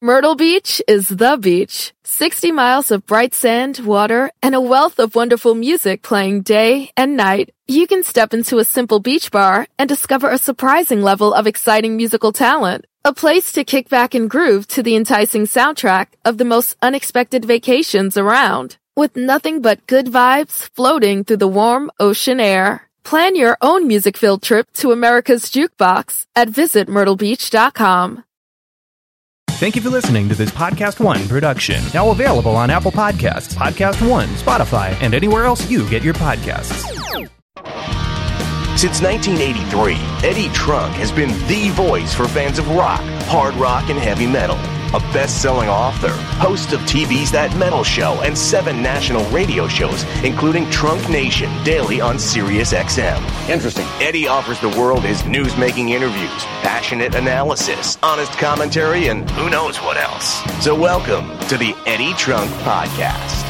Myrtle Beach is the beach. 60 miles of bright sand, water, and a wealth of wonderful music playing day and night. You can step into a simple beach bar and discover a surprising level of exciting musical talent. A place to kick back and groove to the enticing soundtrack of the most unexpected vacations around. With nothing but good vibes floating through the warm ocean air. Plan your own music-filled trip to America's Jukebox at visitmyrtlebeach.com. Thank you for listening to this Podcast One production. Now available on Apple Podcasts, Podcast One, Spotify, and anywhere else you get your podcasts. Since 1983, Eddie Trunk has been the voice for fans of rock, hard rock, and heavy metal. A best-selling author, host of TV's That Metal Show and 7 national radio shows, including Trunk Nation, daily on Sirius XM. Interesting. Eddie offers the world his news-making interviews, passionate analysis, honest commentary, and who knows what else. So welcome to the Eddie Trunk Podcast.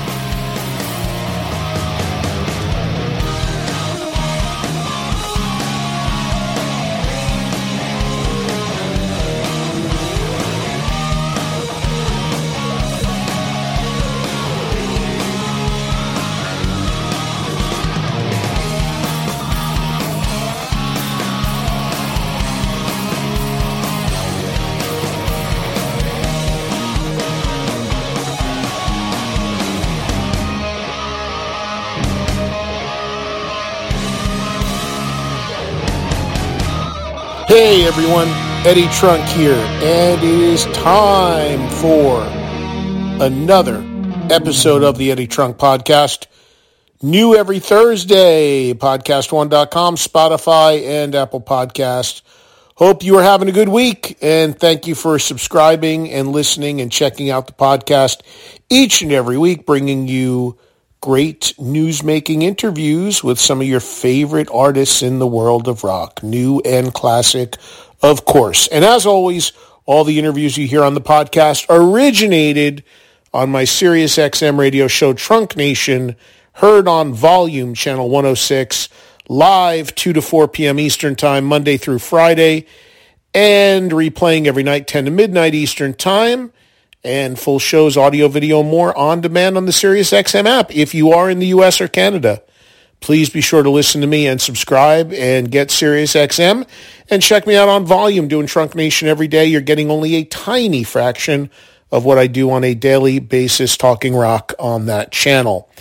Hey everyone, Eddie Trunk here, and it is time for another episode of the Eddie Trunk Podcast. New every Thursday, podcast1.com, Spotify, and Apple Podcasts. Hope you are having a good week, and thank you for subscribing and listening and checking out the podcast each and every week, bringing you great news-making interviews with some of your favorite artists in the world of rock, new and classic, of course. And as always, all the interviews you hear on the podcast originated on my Sirius XM radio show, Trunk Nation, heard on Volume Channel 106, live 2 to 4 p.m. Eastern Time, Monday through Friday, and replaying every night, 10 to midnight Eastern Time. And full shows, audio, video, more on demand on the Sirius XM app. If you are in the U.S. or Canada, please be sure to listen to me and subscribe and get Sirius XM. And check me out on Volume, doing Trunk Nation every day. You're getting only a tiny fraction of what I do on a daily basis, talking rock on that channel.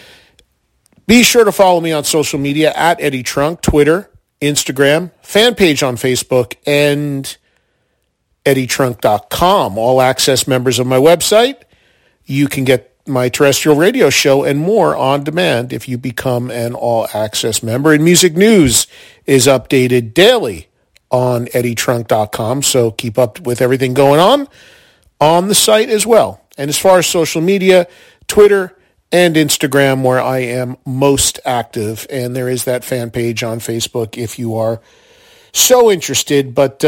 Be sure to follow me on social media at Eddie Trunk, Twitter, Instagram, fan page on Facebook, and EddieTrunk.com. All access members of my website. You can get my terrestrial radio show and more on demand if you become an all access member. And music news is updated daily on EddieTrunk.com. So keep up with everything going on the site as well. And as far as social media, Twitter and Instagram, where I am most active. And there is that fan page on Facebook if you are so interested. But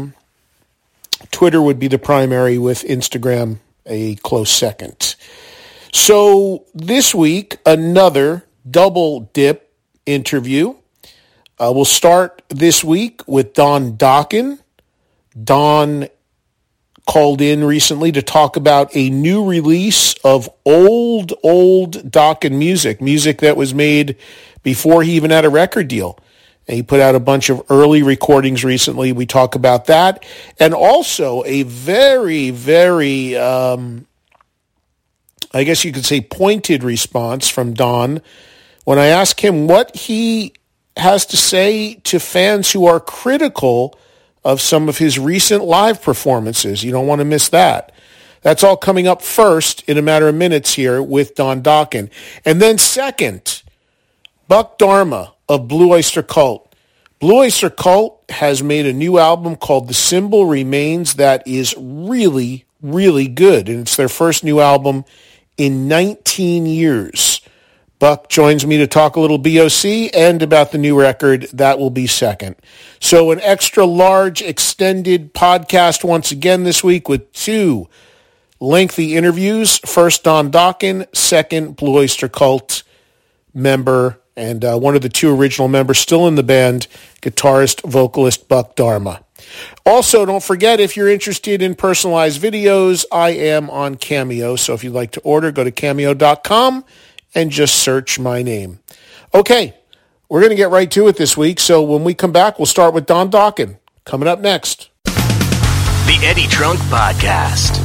Twitter would be the primary, with Instagram a close second. So this week, another double dip interview. We'll start this week with Don Dokken. Don called in recently to talk about a new release of old Dokken music that was made before he even had a record deal. And he put out a bunch of early recordings recently. We talk about that. And also a very, very, I guess you could say, pointed response from Don when I asked him what he has to say to fans who are critical of some of his recent live performances. You don't want to miss that. That's all coming up first in a matter of minutes here with Don Dokken. And then second, Buck Dharma of Blue Oyster Cult. Blue Oyster Cult has made a new album called The Symbol Remains that is really, really good. And it's their first new album in 19 years. Buck joins me to talk a little BOC and about the new record. That will be second. So an extra large extended podcast once again this week with two lengthy interviews. First, Don Dokken. Second, Blue Oyster Cult member and one of the two original members still in the band, guitarist, vocalist Buck Dharma. Also, don't forget, if you're interested in personalized videos, I am on Cameo. So if you'd like to order, go to cameo.com and just search my name. Okay, we're going to get right to it this week. So when we come back, we'll start with Don Dokken. Coming up next. The Eddie Trunk Podcast.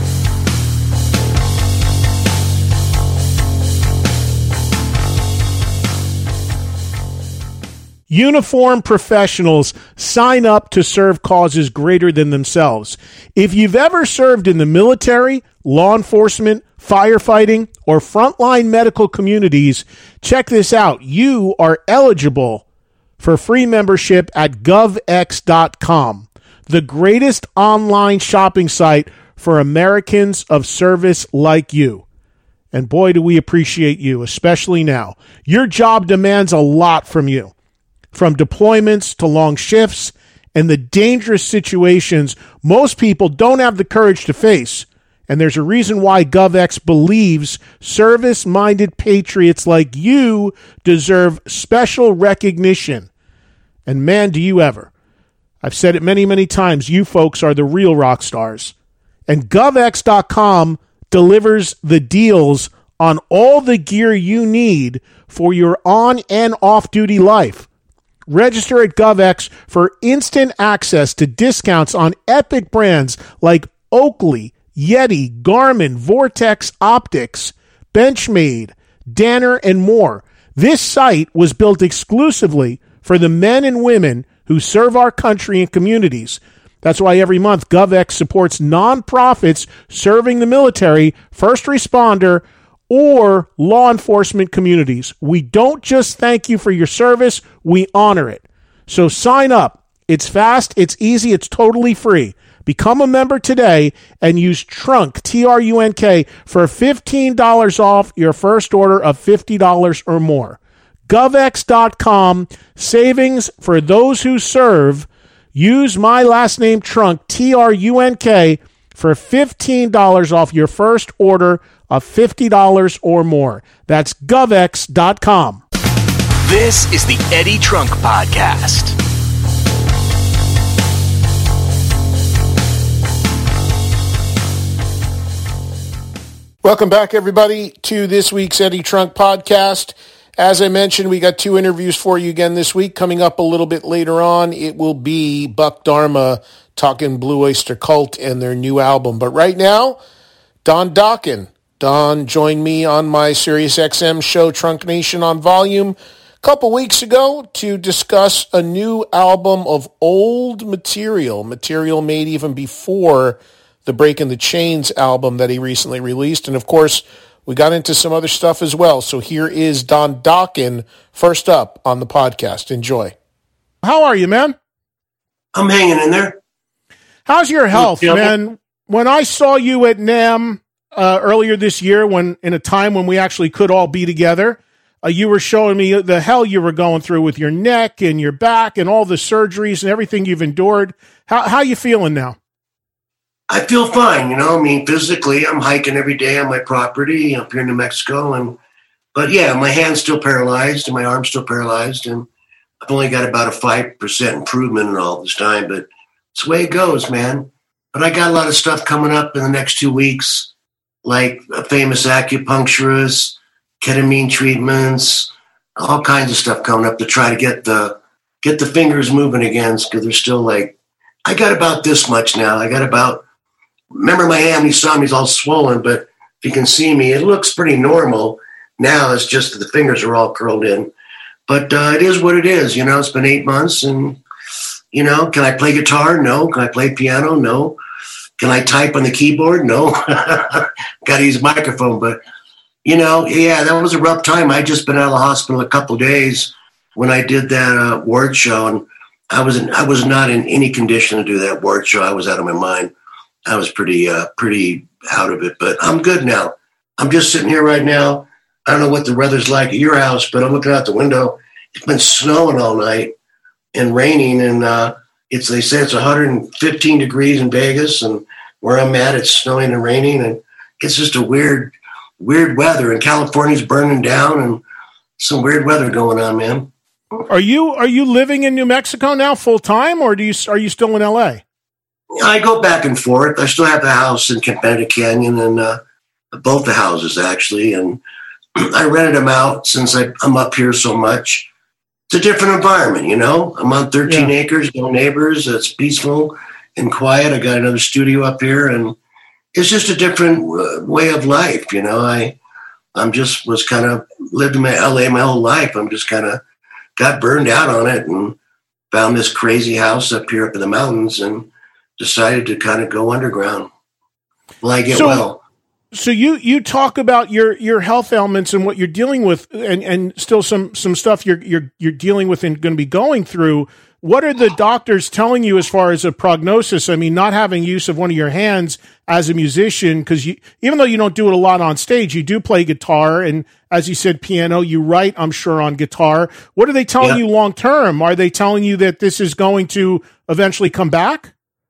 Uniformed professionals sign up to serve causes greater than themselves. If you've ever served in the military, law enforcement, firefighting, or frontline medical communities, check this out. You are eligible for free membership at govx.com, the greatest online shopping site for Americans of service like you. And boy, do we appreciate you, especially now. Your job demands a lot from you. From deployments to long shifts and the dangerous situations most people don't have the courage to face. And there's a reason why GovX believes service-minded patriots like you deserve special recognition. And man, do you ever. I've said it many, many times, you folks are the real rock stars. And GovX.com delivers the deals on all the gear you need for your on- and off-duty life. Register at GovX for instant access to discounts on epic brands like Oakley, Yeti, Garmin, Vortex Optics, Benchmade, Danner, and more. This site was built exclusively for the men and women who serve our country and communities. That's why every month GovX supports nonprofits serving the military, first responder, or law enforcement communities. We don't just thank you for your service, we honor it. So sign up. It's fast, it's easy, it's totally free. Become a member today and use TRUNK, T-R-U-N-K, for $15 off your first order of $50 or more. GovX.com, savings for those who serve. Use my last name, Trunk, T-R-U-N-K, for $15 off your first order of $50 or more. That's GovX.com. This is the Eddie Trunk Podcast. Welcome back, everybody, to this week's Eddie Trunk Podcast. As I mentioned, we got 2 interviews for you again this week. Coming up a little bit later on, it will be Buck Dharma talking Blue Oyster Cult and their new album. But right now, Don Dokken. Don joined me on my SiriusXM show, Trunk Nation on Volume, a couple weeks ago to discuss a new album of old material made even before the Breaking the Chains album that he recently released. And, of course, we got into some other stuff as well. So here is Don Dokken, first up on the podcast. Enjoy. How are you, man? I'm hanging in there. How's your health, man? When I saw you at NAMM earlier this year, when in a time when we actually could all be together, you were showing me the hell you were going through with your neck and your back and all the surgeries and everything you've endured. How you feeling now? I feel fine, physically, I'm hiking every day on my property up here in New Mexico. But yeah, my hand's still paralyzed and my arm's still paralyzed. And I've only got about a 5% improvement in all this time, but it's the way it goes, man. But I got a lot of stuff coming up in the next 2 weeks, like a famous acupuncturist, ketamine treatments, all kinds of stuff coming up to try to get the fingers moving again, because they're still I got about this much now. Remember my hand, you saw me, it's all swollen, but if you can see me, it looks pretty normal. Now it's just that the fingers are all curled in. But it is what it is, It's been 8 months, and, can I play guitar? No. Can I play piano? No. Can I type on the keyboard? No. Got to use a microphone. But, that was a rough time. I'd just been out of the hospital a couple of days when I did that award show, and I was not in any condition to do that award show. I was out of my mind. I was pretty out of it, but I'm good now. I'm just sitting here right now. I don't know what the weather's like at your house, but I'm looking out the window. It's been snowing all night and raining, and they say it's 115 degrees in Vegas, and where I'm at, it's snowing and raining, and it's just a weird weather. And California's burning down, and some weird weather going on, man. Are you living in New Mexico now full time, or are you still in LA? I go back and forth. I still have the house in Campana Canyon, and both the houses actually, and I rented them out since I'm up here so much. It's a different environment, you know. I'm on 13 acres, no neighbors. It's peaceful and quiet. I got another studio up here, and it's just a different way of life, you know. I'm just was kind of lived in LA my whole life. I'm just kind of got burned out on it and found this crazy house up here up in the mountains and decided to kind of go underground. Well, I get well. So you talk about your health ailments and what you're dealing with, and still some stuff you're dealing with and going to be going through. What are the doctors telling you as far as a prognosis? I mean, not having use of one of your hands as a musician, because even though you don't do it a lot on stage, you do play guitar, and as you said, piano. You write, I'm sure, on guitar. What are they telling you long term? Are they telling you that this is going to eventually come back?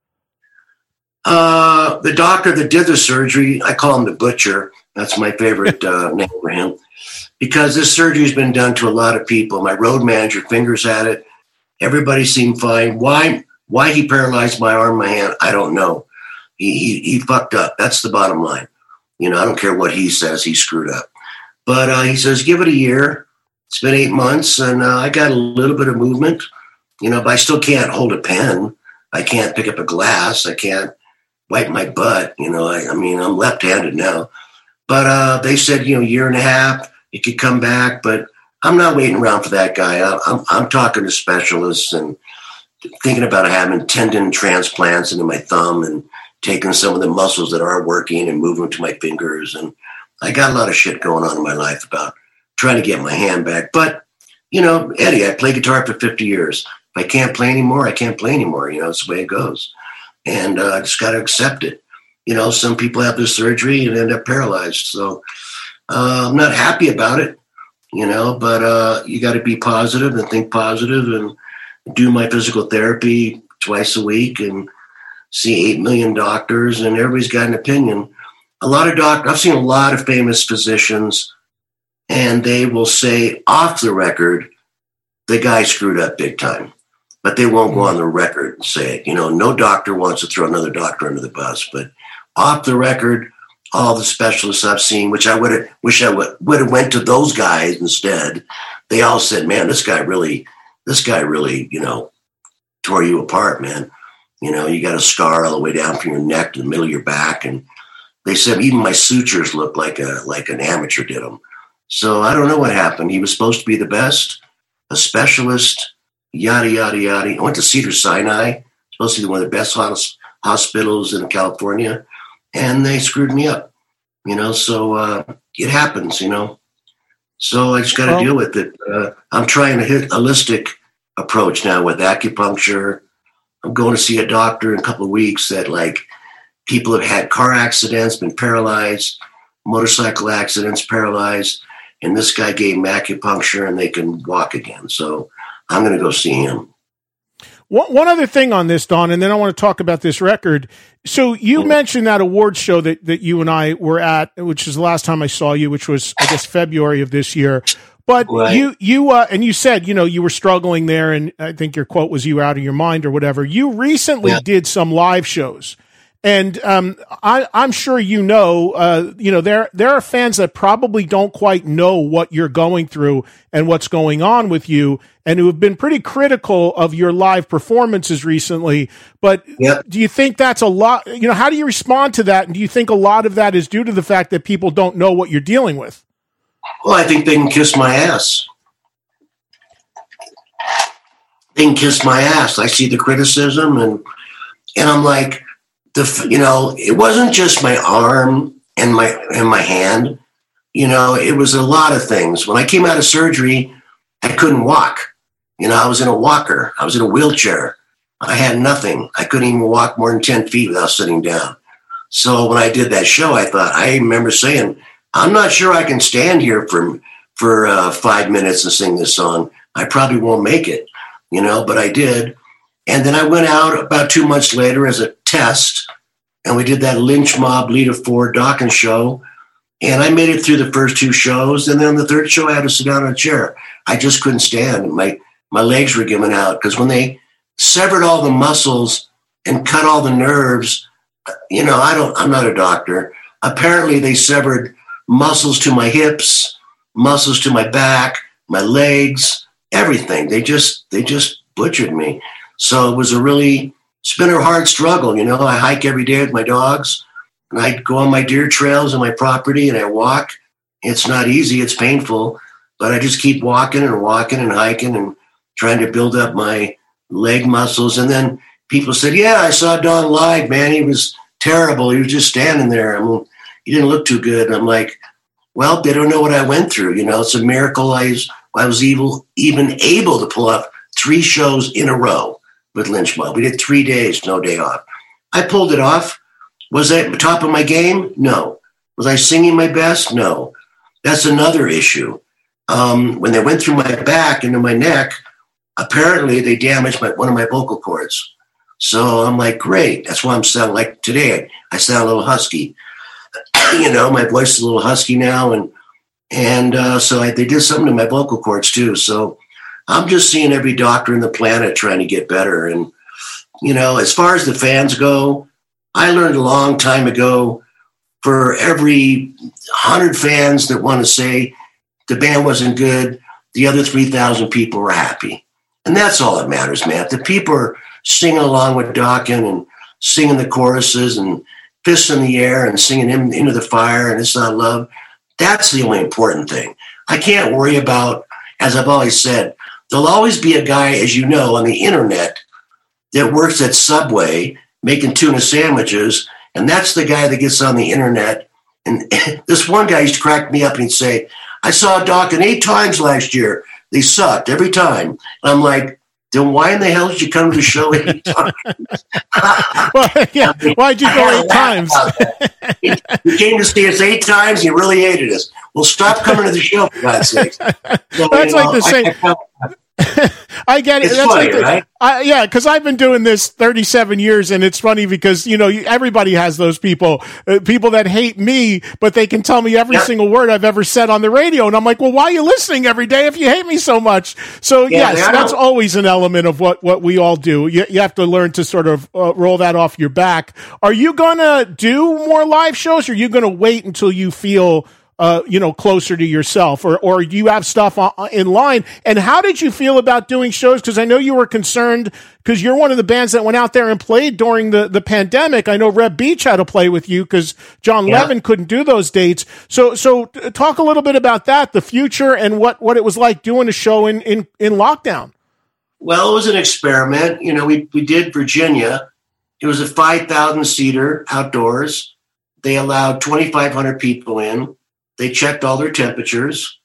The doctor that did the surgery, I call him the Butcher. That's my favorite name for him, because this surgery has been done to a lot of people. My road manager fingers at it. Everybody seemed fine. Why he paralyzed my arm, my hand, I don't know. He fucked up. That's the bottom line. You know, I don't care what he says. He screwed up. But he says, give it a year. It's been 8 months, and I got a little bit of movement. You know, but I still can't hold a pen. I can't pick up a glass. I can't wipe my butt. You know, I mean, I'm left-handed now. But they said, you know, 1.5 years, it could come back. But I'm not waiting around for that guy. I'm talking to specialists and thinking about having tendon transplants into my thumb and taking some of the muscles that are working and moving them to my fingers. And I got a lot of shit going on in my life about trying to get my hand back. But, you know, Eddie, I played guitar for 50 years. If I can't play anymore, I can't play anymore. You know, it's the way it goes. And I just got to accept it. You know, some people have this surgery and end up paralyzed. So I'm not happy about it, you know, but you got to be positive and think positive and do my physical therapy twice a week and see 8 million doctors, and everybody's got an opinion. A lot of I've seen a lot of famous physicians, and they will say off the record, the guy screwed up big time. But they won't go on the record and say it. You know, no doctor wants to throw another doctor under the bus. But off the record, all the specialists I've seen, which I would have went to those guys instead. They all said, "Man, this guy really, you know, tore you apart, man. You know, you got a scar all the way down from your neck to the middle of your back." And they said even my sutures looked like an amateur did them. So I don't know what happened. He was supposed to be the best, a specialist. Yada, yada, yada. I went to Cedars-Sinai, supposed to be one of the best hospitals in California, and they screwed me up, you know, so it happens, you know. So I just got to deal with it. I'm trying to hit a holistic approach now with acupuncture. I'm going to see a doctor in a couple of weeks that, like, people have had car accidents, been paralyzed, motorcycle accidents, paralyzed, and this guy gave them acupuncture and they can walk again. So I'm going to go see him. One other thing on this, Don, and then I want to talk about this record. So you mentioned that awards show that you and I were at, which is the last time I saw you, which was, I guess, February of this year. But right. you and you said, you know, you were struggling there, and I think your quote was you were out of your mind or whatever. You recently did some live shows. And I'm sure you know, there are fans that probably don't quite know what you're going through and what's going on with you, and who have been pretty critical of your live performances recently. But do you think that's a lot? You know, how do you respond to that? And do you think a lot of that is due to the fact that people don't know what you're dealing with? Well, I think they can kiss my ass. They can kiss my ass. I see the criticism, and I'm like, it wasn't just my arm and my hand. You know, it was a lot of things. When I came out of surgery, I couldn't walk. You know, I was in a walker. I was in a wheelchair. I had nothing. I couldn't even walk more than 10 feet without sitting down. So when I did that show, I remember saying, I'm not sure I can stand here for 5 minutes and sing this song. I probably won't make it, you know, but I did. And then I went out about 2 months later as a test, and we did that Lynch Mob Lita Ford Dawkins show. And I made it through the first 2 shows. And then on the third show, I had to sit down in a chair. I just couldn't stand. My legs were giving out, because when they severed all the muscles and cut all the nerves. You know, I'm not a doctor. Apparently they severed muscles to my hips, muscles to my back, my legs, everything. They just butchered me. So it's been a hard struggle. You know, I hike every day with my dogs, and I go on my deer trails on my property, and I walk. It's not easy. It's painful, but I just keep walking and hiking and trying to build up my leg muscles. And then people said, yeah, I saw Don live, man. He was terrible. He was just standing there. I mean, he didn't look too good. I'm like, well, they don't know what I went through. You know, it's a miracle I was even able to pull off 3 shows in a row with Lynch Mob. We did 3 days, no day off. I pulled it off. Was I at the top of my game? No. Was I singing my best? No. That's another issue. When they went through my back into my neck, apparently they damaged one of my vocal cords. So I'm like, great. That's why I'm sounding like today. I sound a little husky. You know, my voice is a little husky now. And so they did something to my vocal cords too. So I'm just seeing every doctor in the planet trying to get better. And, you know, as far as the fans go, I learned a long time ago, for every 100 fans that want to say the band wasn't good, the other 3,000 people were happy. And that's all that matters, man. If the people are singing along with Dokken and singing the choruses and fists in the air and singing Into the Fire and It's Not Love, that's the only important thing. I can't worry about, as I've always said, there'll always be a guy, as you know, on the internet that works at Subway making tuna sandwiches, and that's the guy that gets on the internet. And this one guy used to crack me up and he'd say, I saw Dokken 8 times last year. They sucked every time. And I'm like, then why in the hell did you come to the show 8 times? Well, yeah, why'd you go 8 times? You came to see us 8 times and you really hated us. Well, stop coming to the show, for God's sake. So, that's like the same. I get it. It's that's funny, like right? Yeah, because I've been doing this 37 years, and it's funny because, you know, everybody has those people that hate me, but they can tell me every single word I've ever said on the radio. And I'm like, well, why are you listening every day if you hate me so much? So, yes, that's always an element of what we all do. You have to learn to sort of roll that off your back. Are you going to do more live shows, or are you going to wait until you feel closer to yourself, or you have stuff in line? And how did you feel about doing shows? Because I know you were concerned, because you're one of the bands that went out there and played during the pandemic. I know Reb Beach had to play with you because John Levin couldn't do those dates. So talk a little bit about that, the future, and what it was like doing a show in lockdown. Well, it was an experiment. You know, we did Virginia. It was a 5,000 seater outdoors. They allowed 2,500 people in. They checked all their temperatures,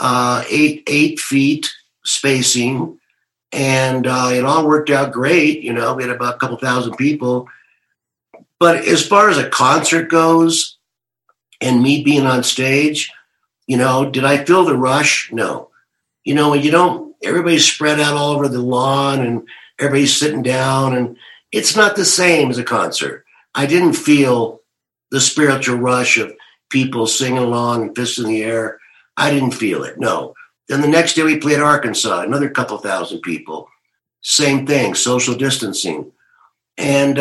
8 feet spacing, and it all worked out great. You know, we had about a couple thousand people. But as far as a concert goes and me being on stage, you know, did I feel the rush? No. You know, when everybody's spread out all over the lawn and everybody's sitting down, and it's not the same as a concert. I didn't feel the spiritual rush of people singing along and fists in the air. I didn't feel it, no. Then the next day we played Arkansas, another couple thousand people. Same thing, social distancing. And,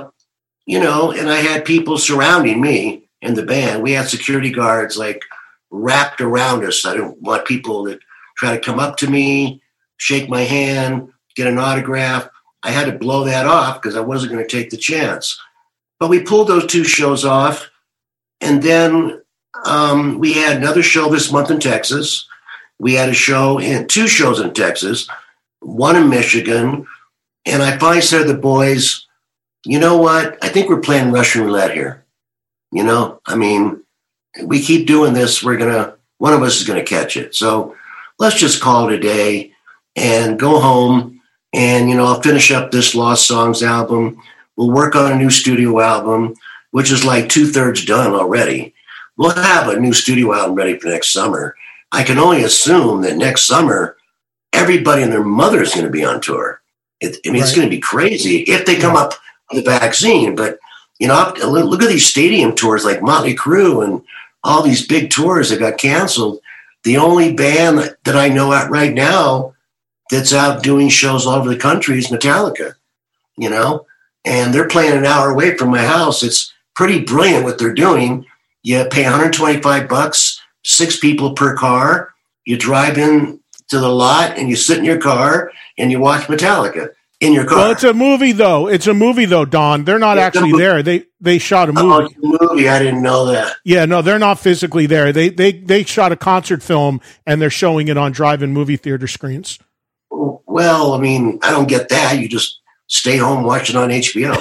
and I had people surrounding me and the band. We had security guards wrapped around us. I didn't want people to try to come up to me, shake my hand, get an autograph. I had to blow that off because I wasn't going to take the chance. But we pulled those 2 shows off. And then we had another show this month in Texas. We had 2 shows in Texas, one in Michigan. And I finally said to the boys, you know what? I think we're playing Russian roulette here. You know, I mean, we keep doing this. one of us is going to catch it. So let's just call it a day and go home. And, you know, I'll finish up this Lost Songs album. We'll work on a new studio album, which is like 2/3 done already. We'll have a new studio album ready for next summer. I can only assume that next summer, everybody and their mother is going to be on tour. It's going to be crazy if they come up with a vaccine. But, you know, look at these stadium tours like Motley Crue and all these big tours that got canceled. The only band that I know out right now that's out doing shows all over the country is Metallica, you know? and they're playing an hour away from my house. It's pretty brilliant what they're doing. You pay $125, 6 people per car. You drive in to the lot and you sit in your car and you watch Metallica in your car. Well, it's a movie though, Don. They're not actually there. They shot a movie. Oh, it's a movie. I didn't know that. Yeah, no, they're not physically there. They shot a concert film and they're showing it on drive-in movie theater screens. Well, I mean, I don't get that. You just stay home, watch it on HBO.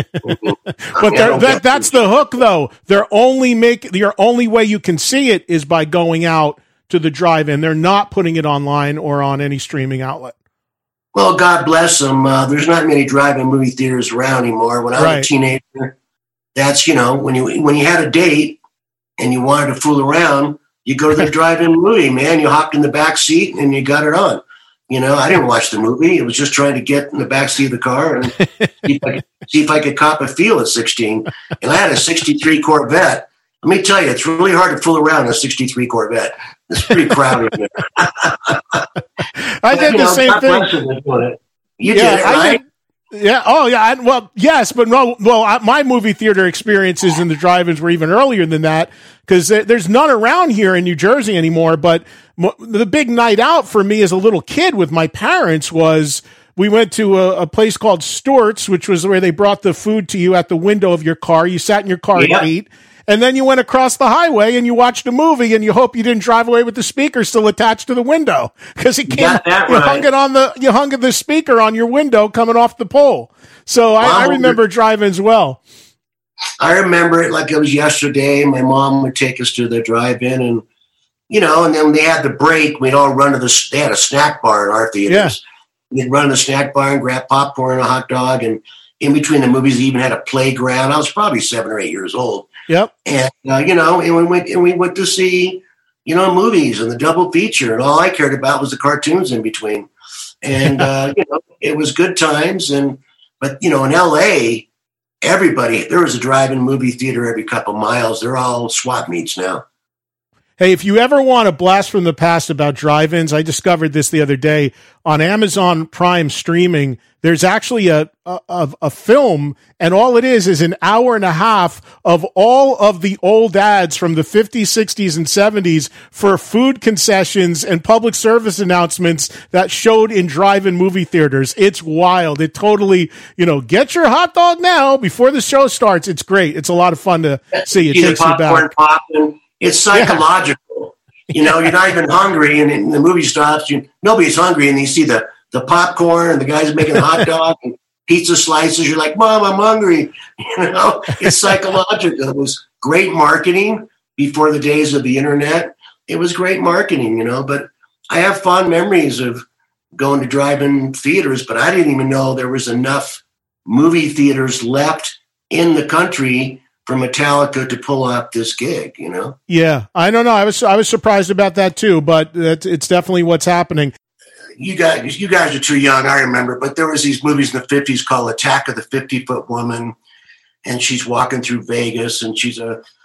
But that's the hook, though. Your only way you can see it is by going out to the drive-in. They're not putting it online or on any streaming outlet. Well, God bless them. There's not many drive-in movie theaters around anymore. When I was a teenager, that's, when you had a date and you wanted to fool around, you go to the drive-in movie, man. You hopped in the back seat and you got it on. I didn't watch the movie. It was just trying to get in the backseat of the car and see if I could cop a feel at 16. And I had a 63 Corvette. Let me tell you, it's really hard to fool around in a 63 Corvette. It's pretty crowded in there. I did the same thing. You did it, right? Yeah. Oh, yeah. Well, yes, but no. Well, my movie theater experiences in the drive-ins were even earlier than that because there's none around here in New Jersey anymore. But the big night out for me as a little kid with my parents was we went to a place called Stewart's, which was where they brought the food to you at the window of your car. You sat in your car and ate. And then you went across the highway and you watched a movie and you hope you didn't drive away with the speaker still attached to the window because you hung the speaker on your window coming off the pole. So I remember drive-ins well. I remember it like it was yesterday. My mom would take us to the drive-in and then they had the break. We'd all run to they had a snack bar in our theaters. Yeah. We'd run to the snack bar and grab popcorn and a hot dog. And in between the movies, they even had a playground. I was probably 7 or 8 years old. Yep. And, and we went to see, movies and the double feature. And all I cared about was the cartoons in between. And, it was good times. But in LA, there was a drive-in movie theater every couple miles. They're all swap meets now. Hey, if you ever want a blast from the past about drive-ins, I discovered this the other day on Amazon Prime streaming. There's actually a film, and all it is an hour and a half of all of the old ads from the 50s, 60s, and 70s for food concessions and public service announcements that showed in drive-in movie theaters. It's wild. It totally, get your hot dog now before the show starts. It's great. It's a lot of fun to see. It takes you back. Popping. It's psychological. You're not even hungry, and the movie stops. Nobody's hungry, and you see the popcorn and the guys making hot dog and pizza slices. You're like, Mom, I'm hungry. It's psychological. It was great marketing before the days of the internet. It was great marketing, But I have fond memories of going to drive-in theaters, but I didn't even know there was enough movie theaters left in the country for Metallica to pull up this gig, Yeah, I don't know. I was surprised about that too, but it's definitely what's happening. You guys are too young, I remember, but there was these movies in the 50s called Attack of the 50-Foot Woman, and she's walking through Vegas, and she's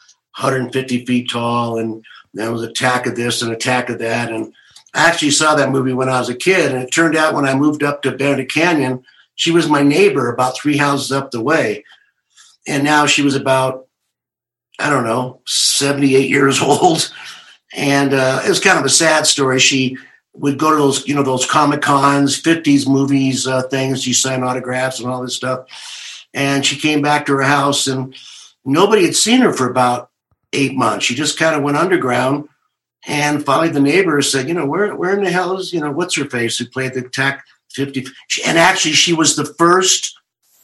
150 feet tall, and there was Attack of this and Attack of that, and I actually saw that movie when I was a kid, and it turned out when I moved up to Benedict Canyon, she was my neighbor about 3 houses up the way. And now she was about, 78 years old. And it was kind of a sad story. She would go to those, those Comic-Cons, 50s movies, things. She signed autographs and all this stuff. And she came back to her house and nobody had seen her for about 8 months. She just kind of went underground. And finally the neighbors said, where in the hell is, what's her face who played the Attack 50? And actually she was the first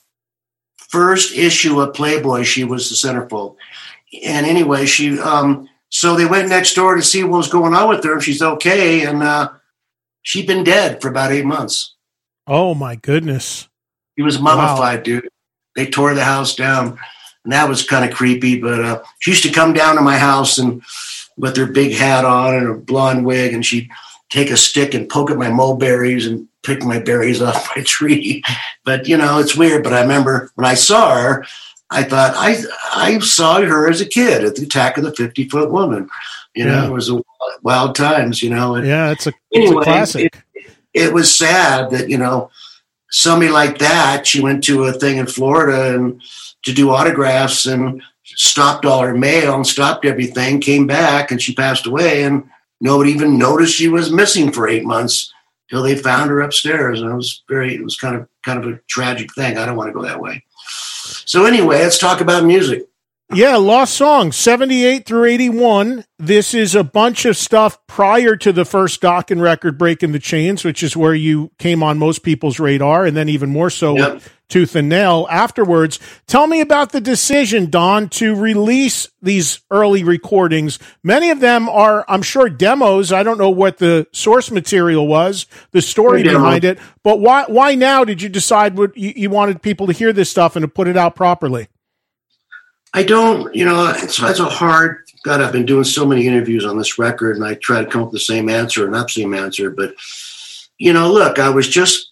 issue of Playboy. She was the centerfold. And anyway, she, so they went next door to see what was going on with her. If she's okay. And, she'd been dead for about 8 months. Oh my goodness. She was mummified, dude. They tore the house down and that was kind of creepy, but, she used to come down to my house and with her big hat on and her blonde wig, and she'd take a stick and poke at my mulberries and pick my berries off my tree. But, it's weird. But I remember when I saw her, I thought I saw her as a kid at the Attack of the 50-Foot Woman. It was wild times, And, yeah, it's a anyway, classic. It was sad that, somebody like that, she went to a thing in Florida and to do autographs and stopped all her mail and stopped everything, came back, and she passed away, and nobody even noticed she was missing for 8 months till they found her upstairs. And it was kind of a tragic thing. I don't want to go that way. So anyway, let's talk about music. Yeah, Lost Songs, 78 through 81. This is a bunch of stuff prior to the first Dokken record, Breaking the Chains, which is where you came on most people's radar, and then even more so with Tooth and Nail afterwards. Tell me about the decision, Don, to release these early recordings. Many of them are, I'm sure, demos. I don't know what the source material was, the story behind it, but why now did you decide you wanted people to hear this stuff and to put it out properly? I don't, it's a hard, God, I've been doing so many interviews on this record, and I try to come up with the same answer or not the same answer. But, look, I was just,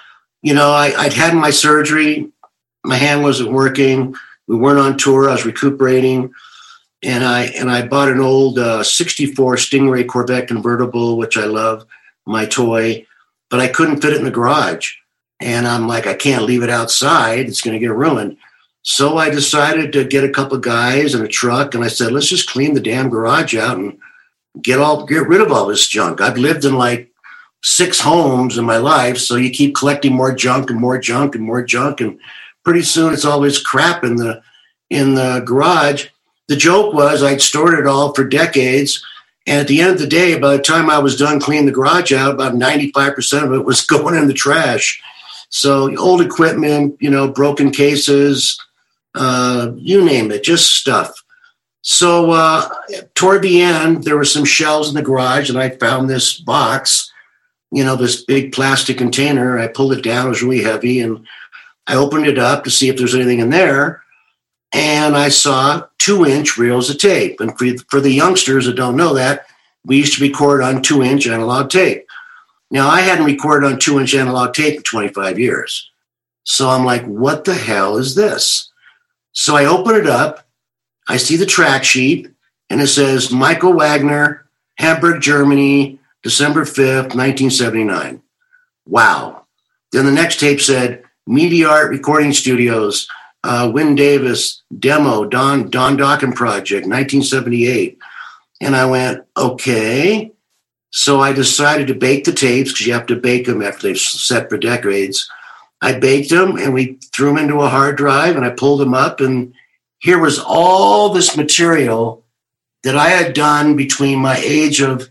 I'd had my surgery. My hand wasn't working. We weren't on tour. I was recuperating. And I bought an old 64 Stingray Corvette convertible, which I love, my toy, but I couldn't fit it in the garage. And I'm like, I can't leave it outside. It's going to get ruined. So I decided to get a couple of guys and a truck, and I said, let's just clean the damn garage out and get rid of all this junk. I've lived in like 6 homes in my life, so you keep collecting more junk and more junk and more junk, and pretty soon it's all this crap in the garage. The joke was I'd stored it all for decades, and at the end of the day, by the time I was done cleaning the garage out, about 95% of it was going in the trash. So old equipment, broken cases, you name it, just stuff. So toward the end, there were some shelves in the garage, and I found this box, this big plastic container. I pulled it down. It was really heavy, and I opened it up to see if there's anything in there, and I saw 2-inch reels of tape. And for the youngsters that don't know that, we used to record on 2-inch analog tape. Now, I hadn't recorded on 2-inch analog tape in 25 years. So I'm like, what the hell is this? So I open it up. I see the track sheet, and it says Michael Wagner, Hamburg, Germany, December 5th, 1979. Wow. Then the next tape said Media Art Recording Studios, Wynn Davis, demo, Don Dokken Project, 1978. And I went, okay. So I decided to bake the tapes, because you have to bake them after they've set for decades. I baked them, and we threw them into a hard drive, and I pulled them up, and here was all this material that I had done between the age of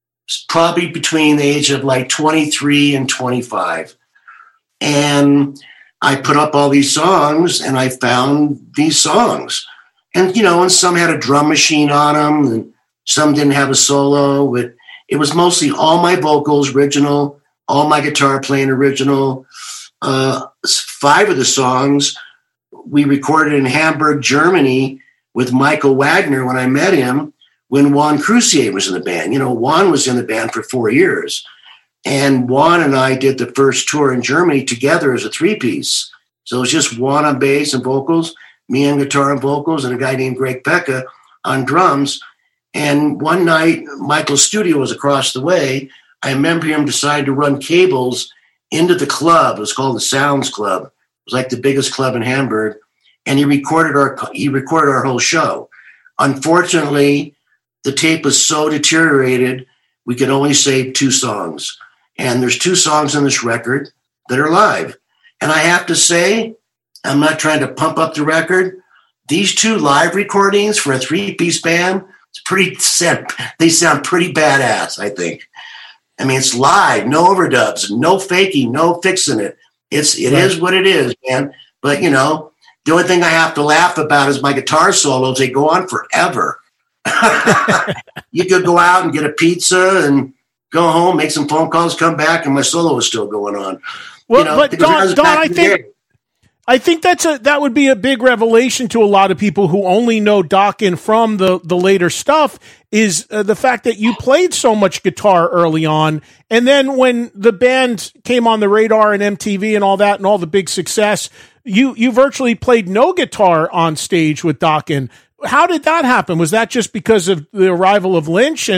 like 23 and 25. And I put up all these songs, and I found these songs. And, and some had a drum machine on them, and some didn't have a solo, but it was mostly all my vocals original, all my guitar playing original. 5 of the songs we recorded in Hamburg, Germany with Michael Wagner when I met him when Juan Crucier was in the band. Juan was in the band for 4 years. And Juan and I did the first tour in Germany together as a 3-piece. So it was just Juan on bass and vocals, me on guitar and vocals, and a guy named Greg Pecca on drums. And one night, Michael's studio was across the way. I remember him deciding to run cables into the club. It was called the Sounds Club. It was like the biggest club in Hamburg. And he recorded our whole show. Unfortunately, the tape was so deteriorated, we could only save 2 songs. And there's 2 songs on this record that are live. And I have to say, I'm not trying to pump up the record. These 2 live recordings for a 3-piece band, they sound pretty badass, I think. I mean, it's live, no overdubs, no faking, no fixing it. It is what it is, man. But, the only thing I have to laugh about is my guitar solos. They go on forever. You could go out and get a pizza and go home, make some phone calls, come back, and my solo is still going on. Well, but Don, I think that would be a big revelation to a lot of people who only know Dokken from the later stuff, is the fact that you played so much guitar early on, and then when the band came on the radar and MTV and all that and all the big success, you virtually played no guitar on stage with Dokken. How did that happen? Was that just because of the arrival of Lynch and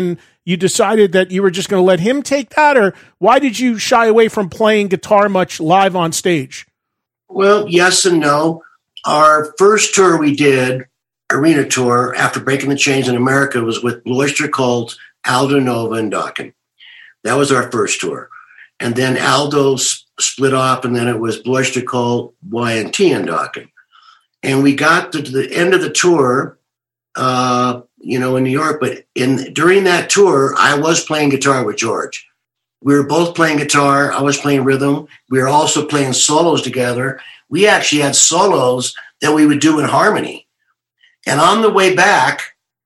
you decided that you were just going to let him take that, or why did you shy away from playing guitar much live on stage? Well, yes and no. Our first tour we did, arena tour, after Breaking the Chains in America, was with Blue Oyster Cult, Aldo Nova, and Dokken. That was our first tour. And then Aldo split off, and then it was Blue Oyster Cult, Y&T, and Dokken. And we got to the end of the tour, in New York. But during that tour, I was playing guitar with George. We were both playing guitar. I was playing rhythm. We were also playing solos together. We actually had solos that we would do in harmony. And on the way back,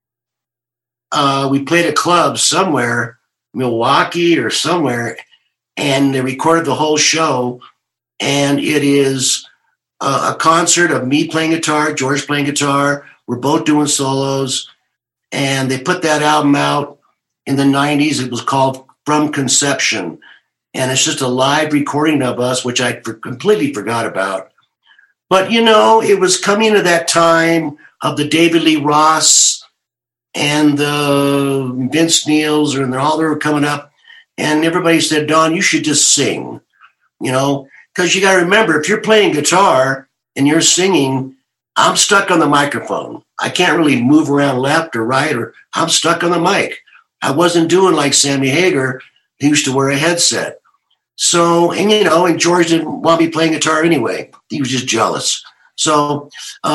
we played a club somewhere, Milwaukee or somewhere, and they recorded the whole show. And it is a concert of me playing guitar, George playing guitar. We're both doing solos. And they put that album out in the 90s. It was called From Conception. And it's just a live recording of us, which I completely forgot about. But, it was coming to that time of the David Lee Ross and the Vince Neils, and all they were coming up. And everybody said, Don, you should just sing, because you got to remember, if you're playing guitar and you're singing, I'm stuck on the microphone. I can't really move around left or right, or I'm stuck on the mic. I wasn't doing like Sammy Hagar. He used to wear a headset. So, and George didn't want me playing guitar anyway. He was just jealous. So,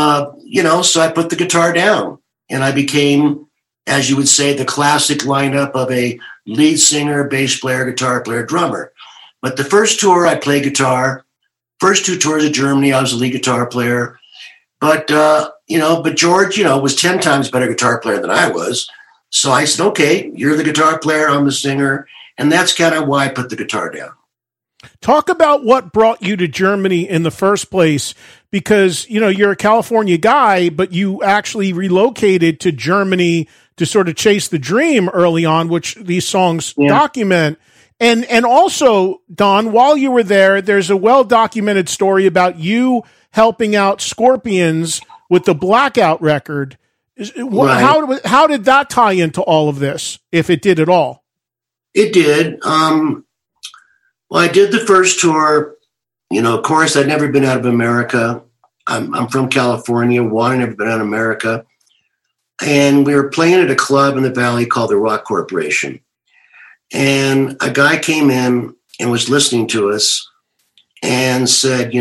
so I put the guitar down and I became, as you would say, the classic lineup of a lead singer, bass player, guitar player, drummer. But the first tour I played guitar, first 2 tours of Germany, I was a lead guitar player. But, but George, was 10 times better guitar player than I was. So I said, okay, you're the guitar player, I'm the singer. And that's kind of why I put the guitar down. Talk about what brought you to Germany in the first place, because, you're a California guy, but you actually relocated to Germany to sort of chase the dream early on, which these songs document. And also, Don, while you were there, there's a well-documented story about you helping out Scorpions with the Blackout record. Right. How did that tie into all of this, if it did at all? It did. Well, I did the first tour. Of course, I'd never been out of America. I'm from California. One, I'd never been out of America. And we were playing at a club in the Valley called the Rock Corporation. And a guy came in and was listening to us and said,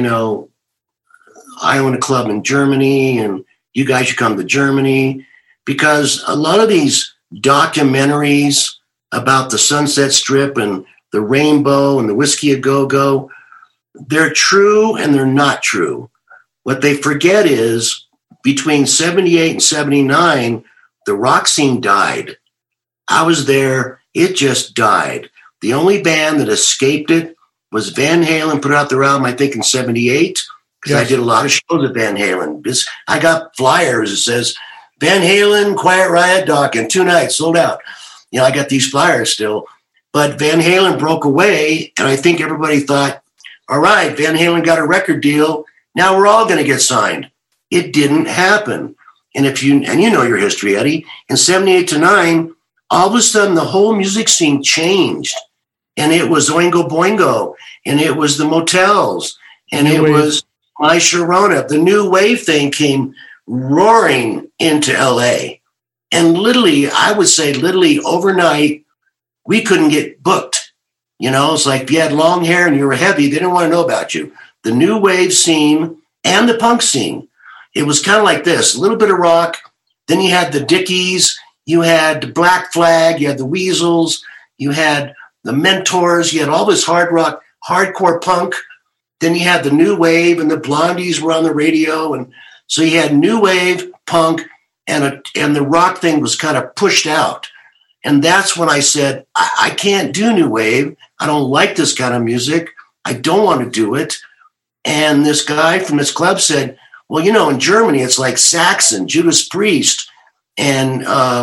I own a club in Germany and you guys should come to Germany, because a lot of these documentaries about the Sunset Strip and the Rainbow and the Whiskey A Go-Go, they're true and they're not true. What they forget is between 78 and 79, the rock scene died. I was there. It just died. The only band that escaped it was Van Halen, put out their album, I think, in 78, because I did a lot of shows with Van Halen. I got flyers that says, Van Halen, Quiet Riot, Dokken, 2 nights, sold out. I got these flyers still. But Van Halen broke away, and I think everybody thought, all right, Van Halen got a record deal. Now we're all going to get signed. It didn't happen. And you know your history, Eddie, in 78 to 9, all of a sudden the whole music scene changed. And it was Oingo Boingo, and it was the Motels, and it was My Sharona. The new wave thing came roaring into LA. And I would say overnight, we couldn't get booked. It's like if you had long hair and you were heavy, they didn't want to know about you. The new wave scene and the punk scene, it was kind of like this, a little bit of rock. Then you had the Dickies, you had the Black Flag, you had the Weasels, you had the Mentors, you had all this hard rock, hardcore punk. Then you had the new wave, and the Blondies were on the radio. And so you had new wave, punk, and the rock thing was kind of pushed out. And that's when I said, I can't do new wave. I don't like this kind of music. I don't want to do it. And this guy from this club said, well, in Germany, it's like Saxon, Judas Priest, and,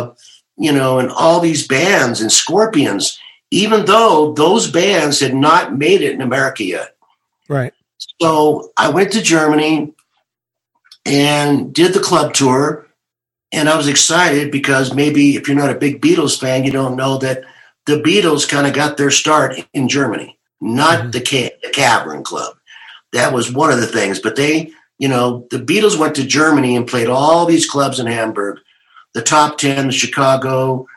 and all these bands and Scorpions, even though those bands had not made it in America yet. Right. So I went to Germany and did the club tour. And I was excited because maybe if you're not a big Beatles fan, you don't know that the Beatles kind of got their start in Germany, not the Cavern Club. That was one of the things. But they, the Beatles went to Germany and played all these clubs in Hamburg, the Top 10, the Chicago,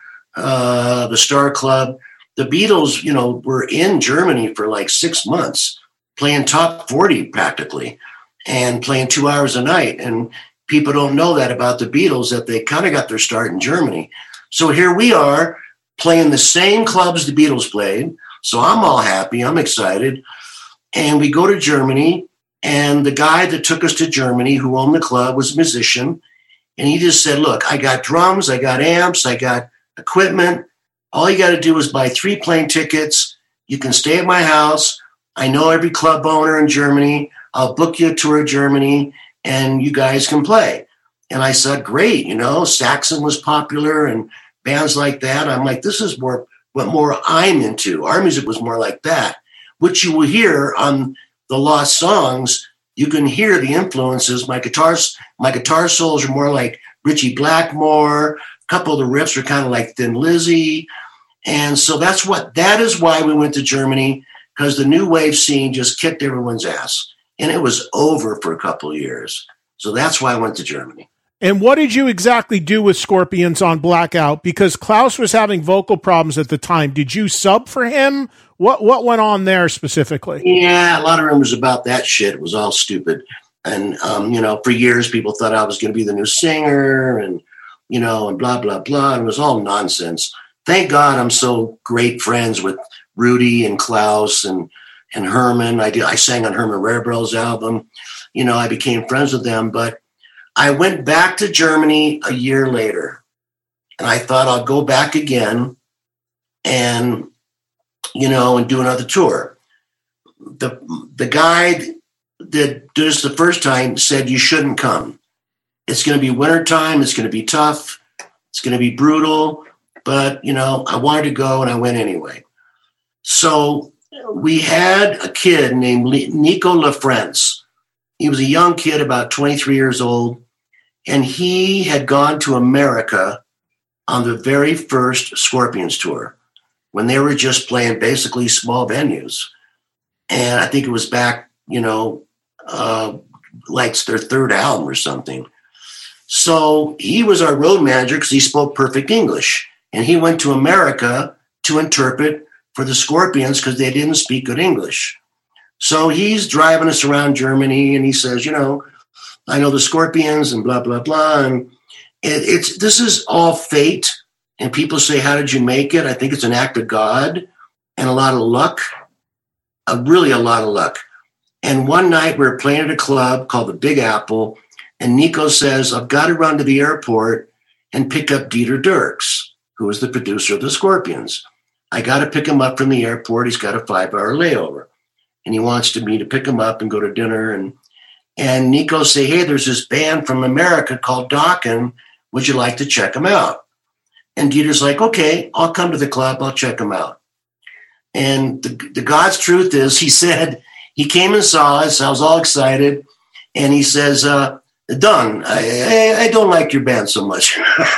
the Star Club. The Beatles, were in Germany for like 6 months, playing top 40 practically, and playing 2 hours a night. And people don't know that about the Beatles, that they kind of got their start in Germany. So here we are playing the same clubs the Beatles played. So I'm all happy. I'm excited. And we go to Germany, and the guy that took us to Germany, who owned the club, was a musician. And he just said, look, I got drums, I got amps, I got equipment. All you got to do is buy 3 plane tickets. You can stay at my house. I know every club owner in Germany. I'll book you a tour of Germany, and you guys can play. And I said, great. Saxon was popular and bands like that. I'm like, this is what more I'm into. Our music was more like that, which you will hear on the Lost Songs. You can hear the influences. My guitar solos are more like Ritchie Blackmore. A couple of the riffs are kind of like Thin Lizzy. And so that is why we went to Germany, because the new wave scene just kicked everyone's ass. And it was over for a couple of years. So that's why I went to Germany. And what did you exactly do with Scorpions on Blackout? Because Klaus was having vocal problems at the time. Did you sub for him? What went on there specifically? Yeah, a lot of rumors about that shit. It was all stupid. And, for years, people thought I was going to be the new singer and blah, blah, blah. And it was all nonsense. Thank God I'm so great friends with Rudy and Klaus and Herman. I sang on Herman Rarebell's album. I became friends with them. But I went back to Germany a year later, and I thought I'll go back again and do another tour. The guy that did us the first time said, you shouldn't come. It's going to be wintertime. It's going to be tough. It's going to be brutal. But, I wanted to go, and I went anyway. So we had a kid named Nico LaFrance. He was a young kid, about 23 years old, and he had gone to America on the very first Scorpions tour when they were just playing basically small venues. And I think it was back, like their third album or something. So he was our road manager because he spoke perfect English. And he went to America to interpret for the Scorpions because they didn't speak good English. So he's driving us around Germany, and he says, I know the Scorpions and blah, blah, blah. And this is all fate. And people say, how did you make it? I think it's an act of God and a lot of luck, really a lot of luck. And one night we were playing at a club called the Big Apple, and Nico says, I've got to run to the airport and pick up Dieter Dierks, who was the producer of the Scorpions. I got to pick him up from the airport. He's got a 5-hour layover. And he wants me to pick him up and go to dinner. And Nico say, hey, there's this band from America called Dokken. Would you like to check them out? And Dieter's like, okay, I'll come to the club. I'll check them out. And the God's truth is, he said, he came and saw us. I was all excited. And he says, Don, I don't like your band so much.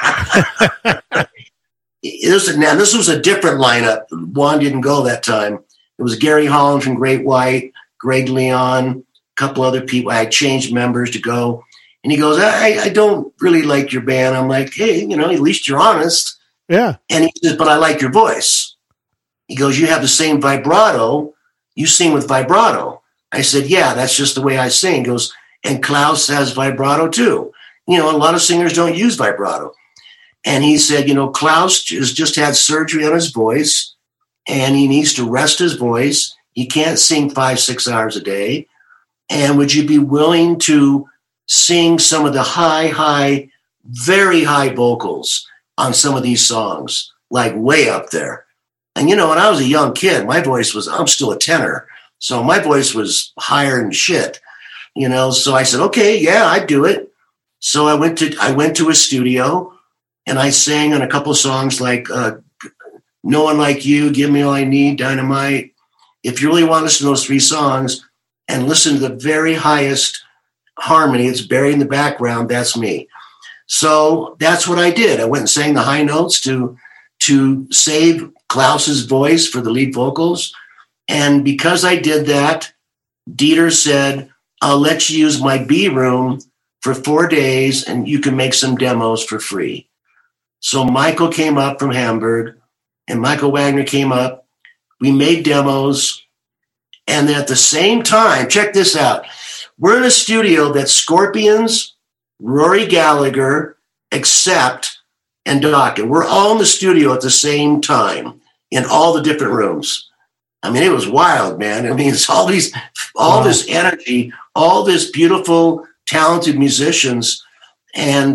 This was a different lineup. Juan didn't go that time. It was Gary Holland from Great White, Greg Leon, a couple other people. I had changed members to go. And he goes, I don't really like your band. I'm like, hey, at least you're honest. Yeah. And he says, but I like your voice. He goes, you have the same vibrato. You sing with vibrato. I said, yeah, that's just the way I sing. He goes, and Klaus has vibrato too. A lot of singers don't use vibrato. And he said, Klaus has just had surgery on his voice, and he needs to rest his voice. He can't sing 5-6 hours a day. And would you be willing to sing some of the high, very high vocals on some of these songs, like way up there? And, when I was a young kid, I'm still a tenor. So my voice was higher than shit, So I said, okay, yeah, I'd do it. So I went to a studio, and I sang on a couple of songs like No One Like You, Give Me All I Need, Dynamite. If you really want to listen to those 3 songs and listen to the very highest harmony, it's buried in the background, that's me. So that's what I did. I went and sang the high notes to save Klaus's voice for the lead vocals. And because I did that, Dieter said, I'll let you use my B room for 4 days and you can make some demos for free. So Michael came up from Hamburg and Michael Wagner came up. We made demos. And then at the same time, check this out. We're in a studio that Scorpions, Rory Gallagher, Accept, and Dokken. We're all in the studio at the same time in all the different rooms. I mean, it was wild, man. I mean, it's all this energy, all this beautiful, talented musicians. And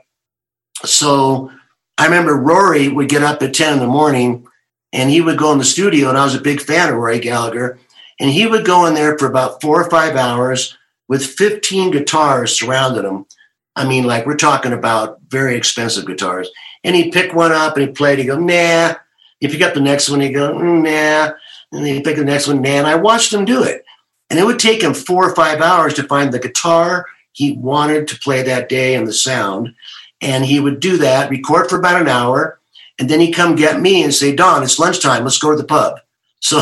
so I remember Rory would get up at 10 in the morning and he would go in the studio, and I was a big fan of Rory Gallagher, and he would go in there for about 4 or 5 hours with 15 guitars surrounding him. I mean, like, we're talking about very expensive guitars. And he'd pick one up and he'd play it. He'd go, nah. He'd pick up the next one. He'd go, nah. And then he'd pick the next one, nah. And I watched him do it. And it would take him 4 or 5 hours to find the guitar he wanted to play that day and the sound. And he would do that, record for about an hour. And then he'd come get me and say, Don, it's lunchtime. Let's go to the pub. So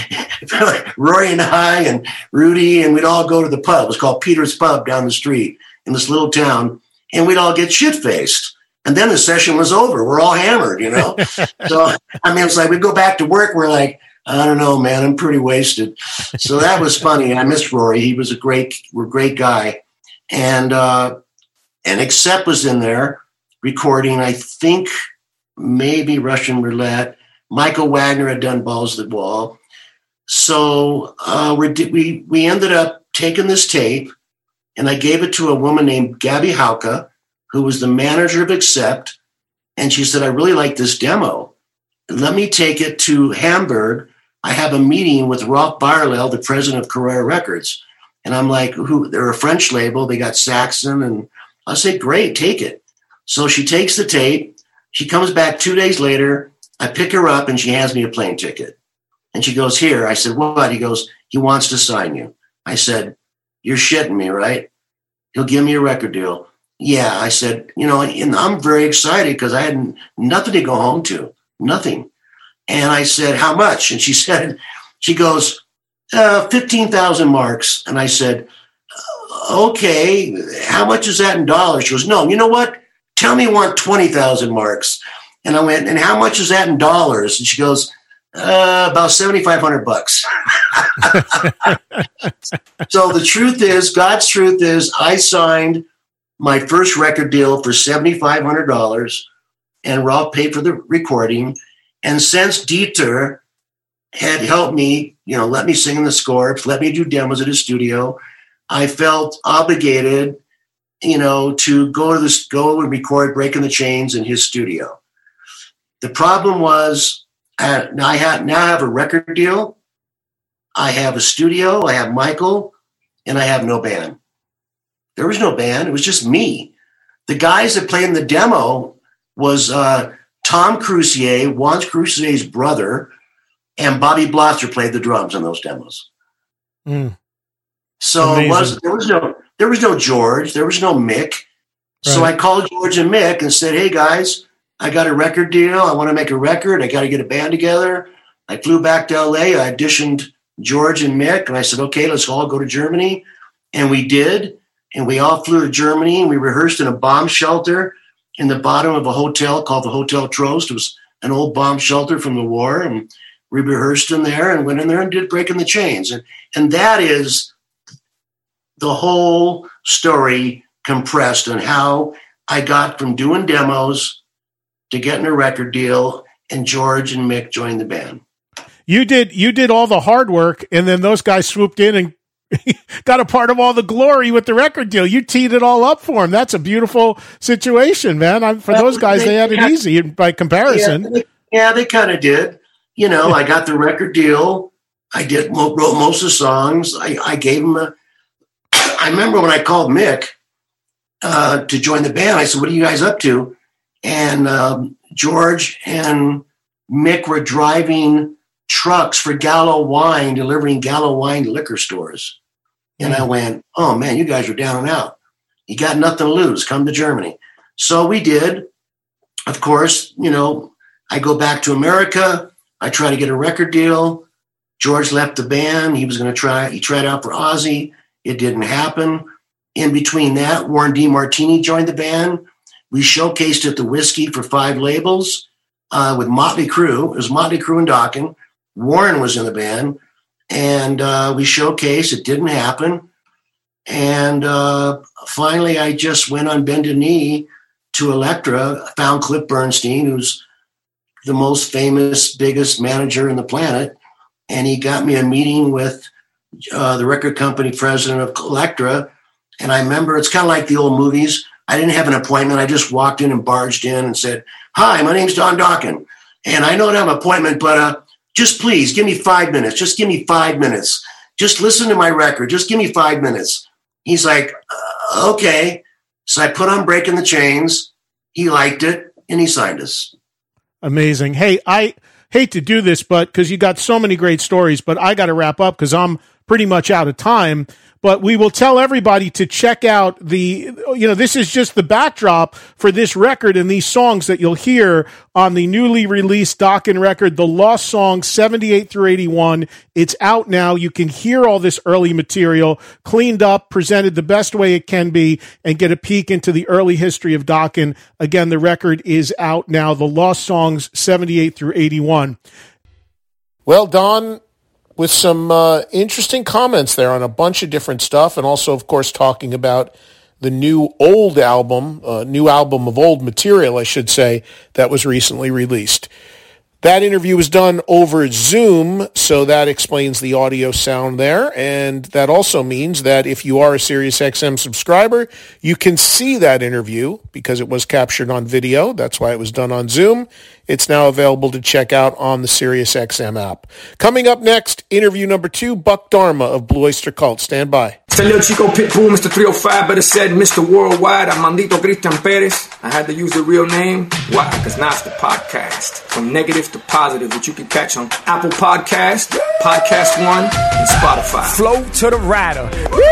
Rory and I and Rudy, and we'd all go to the pub. It was called Peter's Pub down the street in this little town. And we'd all get shit-faced. And then the session was over. We're all hammered, you know? So, I mean, it's like we'd go back to work. We're like, I don't know, man, I'm pretty wasted. So that was funny. I missed Rory. He was a great guy. And Accept was in there recording, I think, maybe Russian Roulette. Michael Wagner had done Balls to the Wall. So we ended up taking this tape, and I gave it to a woman named Gabby Hauke, who was the manager of Accept. And she said, I really like this demo. Let me take it to Hamburg. I have a meeting with Rolf Barlel, the president of Carrera Records. And I'm like, they're a French label. They got Saxon. And I say, great, take it. So she takes the tape. She comes back 2 days later. I pick her up and she hands me a plane ticket. And she goes, here. I said, what? He goes, he wants to sign you. I said, you're shitting me, right? He'll give me a record deal. Yeah. I said, and I'm very excited because I had nothing to go home to, nothing. And I said, how much? And she goes, 15,000 marks. And I said, okay, how much is that in dollars? She goes, no, you know what? Tell me you want 20,000 marks. And I went, and how much is that in dollars? And she goes, about $7,500. So the truth is, God's truth is, I signed my first record deal for $7,500, and Rolf paid for the recording. And since Dieter had helped me, let me sing in the Scorps, let me do demos at his studio, I felt obligated, to go and record Breaking the Chains in his studio. The problem was, now I have a record deal, I have a studio, I have Michael, and I have no band. There was no band. It was just me. The guys that played in the demo was Tom Crucier, Juan Crucier's brother, and Bobby Blotzer played the drums on those demos. Mm. So there was no George, there was no Mick. Right. So I called George and Mick and said, hey guys, I got a record deal. I want to make a record. I got to get a band together. I flew back to LA. I auditioned George and Mick, and I said, okay, let's all go to Germany. And we did. And we all flew to Germany, and we rehearsed in a bomb shelter in the bottom of a hotel called the Hotel Trost. It was an old bomb shelter from the war. And we rehearsed in there and went in there and did Breaking the Chains. And that is the whole story compressed on how I got from doing demos to getting a record deal, and George and Mick joined the band. You did all the hard work, and then those guys swooped in and got a part of all the glory with the record deal. You teed it all up for them. That's a beautiful situation, man. For those guys, they had it easy by comparison. Yeah, they kind of did. I got the record deal. I wrote most of the songs. I gave them I remember when I called Mick to join the band, I said, what are you guys up to? And George and Mick were driving trucks for Gallo Wine, delivering Gallo Wine to liquor stores. And I went, oh, man, you guys are down and out. You got nothing to lose. Come to Germany. So we did. Of course, I go back to America. I try to get a record deal. George left the band. He tried out for Ozzy. It didn't happen. In between that, Warren DeMartini joined the band. We showcased at the Whiskey for 5 labels with Motley Crue. It was Motley Crue and Dokken. Warren was in the band. And we showcased. It didn't happen. And finally, I just went on bended knee to Elektra, found Cliff Bernstein, who's the most famous, biggest manager on the planet. And he got me a meeting with the record company president of Elektra. And I remember, it's kind of like the old movies. I didn't have an appointment. I just walked in and barged in and said, "Hi, my name's Don Dokken. And I don't have an appointment, but just please give me 5 minutes. Just give me 5 minutes. Just listen to my record. Just give me 5 minutes." He's like, "Okay." So I put on Breaking the Chains. He liked it, and he signed us. Amazing. Hey, I hate to do this, but because you got so many great stories, but I got to wrap up because I'm pretty much out of time. But we will tell everybody to check out this is just the backdrop for this record and these songs that you'll hear on the newly released Dokken record, The Lost Songs 78 through 81. It's out now. You can hear all this early material cleaned up, presented the best way it can be, and get a peek into the early history of Dokken. Again, the record is out now, The Lost Songs 78 through 81. Well, Don, with some interesting comments there on a bunch of different stuff, and also, of course, talking about the new album of old material, I should say, that was recently released. That interview was done over Zoom, so that explains the audio sound there, and that also means that if you are a SiriusXM subscriber, you can see that interview because it was captured on video. That's why it was done on Zoom. It's now available to check out on the SiriusXM app. Coming up next, interview number 2, Buck Dharma of Blue Oyster Cult. Stand by. It's Lil Chico Pitbull, Mr. 305, better said Mr. Worldwide. I'm Mandito Christian Perez. I had to use the real name. Why? Because now it's the podcast. From negative to positive, which you can catch on Apple Podcast, Podcast One, and Spotify. Flow to the rider.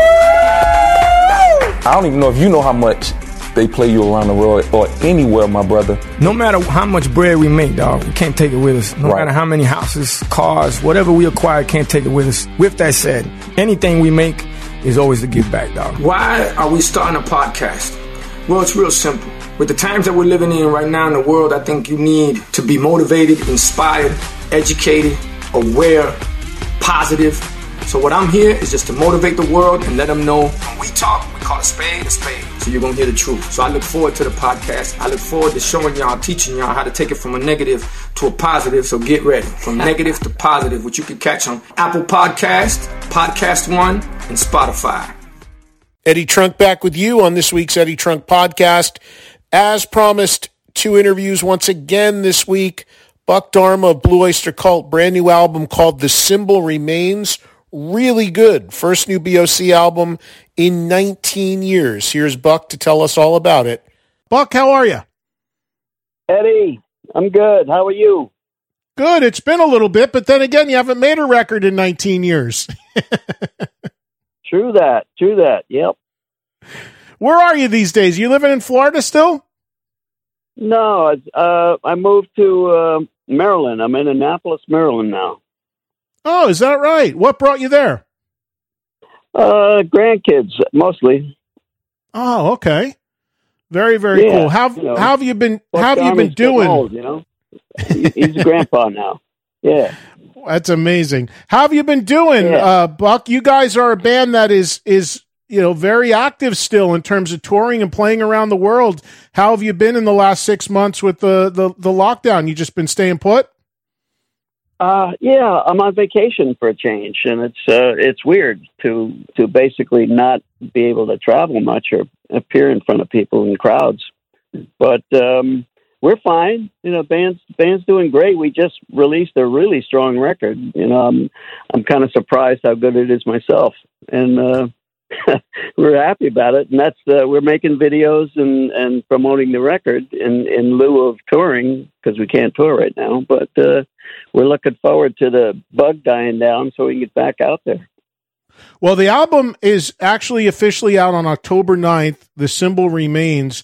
I don't even know if you know how much they play you around the world or anywhere, my brother. No matter how much bread we make, dog, we can't take it with us. No matter how many houses, cars, whatever we acquire, can't take it with us. With that said, anything we make is always to give back, dog. Why are we starting a podcast? Well, it's real simple. With the times that we're living in right now in the world, I think you need to be motivated, inspired, educated, aware, positive. So what I'm here is just to motivate the world and let them know when we talk, we call a spade. So you're going to hear the truth. So I look forward to the podcast. I look forward to showing y'all, teaching y'all how to take it from a negative to a positive. So get ready. From negative to positive, which you can catch on Apple Podcast, Podcast One, and Spotify. Eddie Trunk back with you on this week's Eddie Trunk Podcast. As promised, 2 interviews once again this week. Buck Dharma of Blue Oyster Cult, brand new album called The Symbol Remains. Really good. First new BOC album in 19 years. Here's Buck to tell us all about it. Buck, how are you? Eddie, I'm good. How are you? Good. It's been a little bit, but then again, you haven't made a record in 19 years. True that. Yep. Where are you these days? You living in Florida still? No, I moved to Maryland. I'm in Annapolis, Maryland now. Oh, is that right? What brought you there? Grandkids, mostly. Oh, okay. Very, very cool. How have you been? How have you been doing? Old, he's a grandpa now. Yeah, that's amazing. How have you been doing, Buck? You guys are a band that is very active still in terms of touring and playing around the world. How have you been in the last 6 months with the lockdown? You just been staying put? Yeah, I'm on vacation for a change, and it's weird to basically not be able to travel much or appear in front of people in crowds. But we're fine. Band's doing great. We just released a really strong record. I'm kind of surprised how good it is myself, and we're happy about it. And that's we're making videos and promoting the record in lieu of touring because we can't tour right now. But we're looking forward to the bug dying down so we can get back out there. Well, the album is actually officially out on October 9th. The Symbol Remains.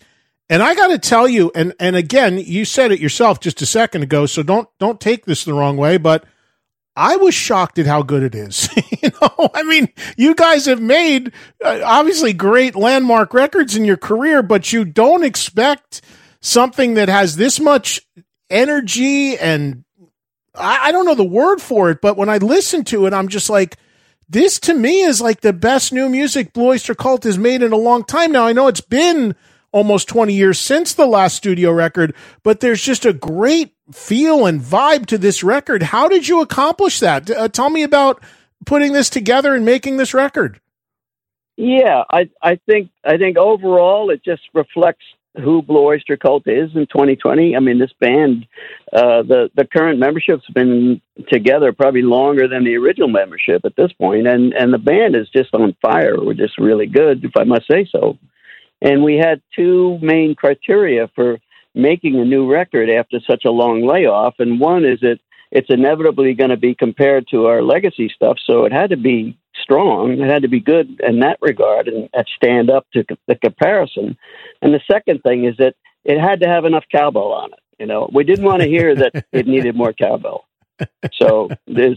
And I got to tell you, and again, you said it yourself just a second ago, so don't take this the wrong way, but I was shocked at how good it is. I mean, you guys have made obviously great landmark records in your career, but you don't expect something that has this much energy, and I don't know the word for it, but when I listen to it, I'm just like, this to me is like the best new music Blue Oyster Cult has made in a long time now. I know it's been almost 20 years since the last studio record, but there's just a great feel and vibe to this record. How did you accomplish that? Tell me about putting this together and making this record. Yeah, I think overall it just reflects who Blue Oyster Cult is in 2020. I mean, this band, the current membership's been together probably longer than the original membership at this point, and the band is just on fire. We're just really good, if I must say so. And we had two main criteria for making a new record after such a long layoff. And one is that it's inevitably going to be compared to our legacy stuff. So it had to be strong. It had to be good in that regard and stand up to the comparison. And the second thing is that it had to have enough cowbell on it. We didn't want to hear that it needed more cowbell. So the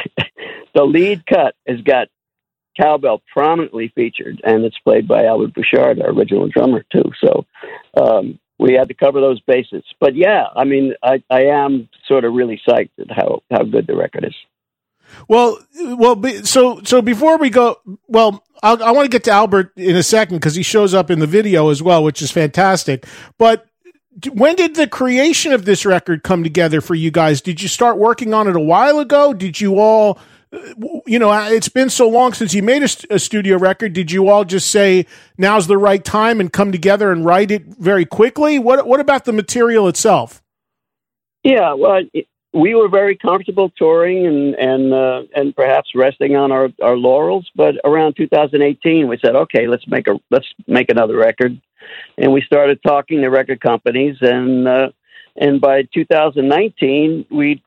lead cut has got cowbell prominently featured, and it's played by Albert Bouchard, our original drummer, too. So we had to cover those bases. But yeah, I mean, I am sort of really psyched at how good the record is. Well, so before we go, I want to get to Albert in a second because he shows up in the video as well, which is fantastic. But when did the creation of this record come together for you guys? Did you start working on it a while ago? Did you all, it's been so long since you made a studio record. Did you all just say now's the right time and come together and write it very quickly? What about the material itself? Yeah, well, we were very comfortable touring and perhaps resting on our laurels. But around 2018, we said, okay, let's make another record, and we started talking to record companies. And by 2019, we'd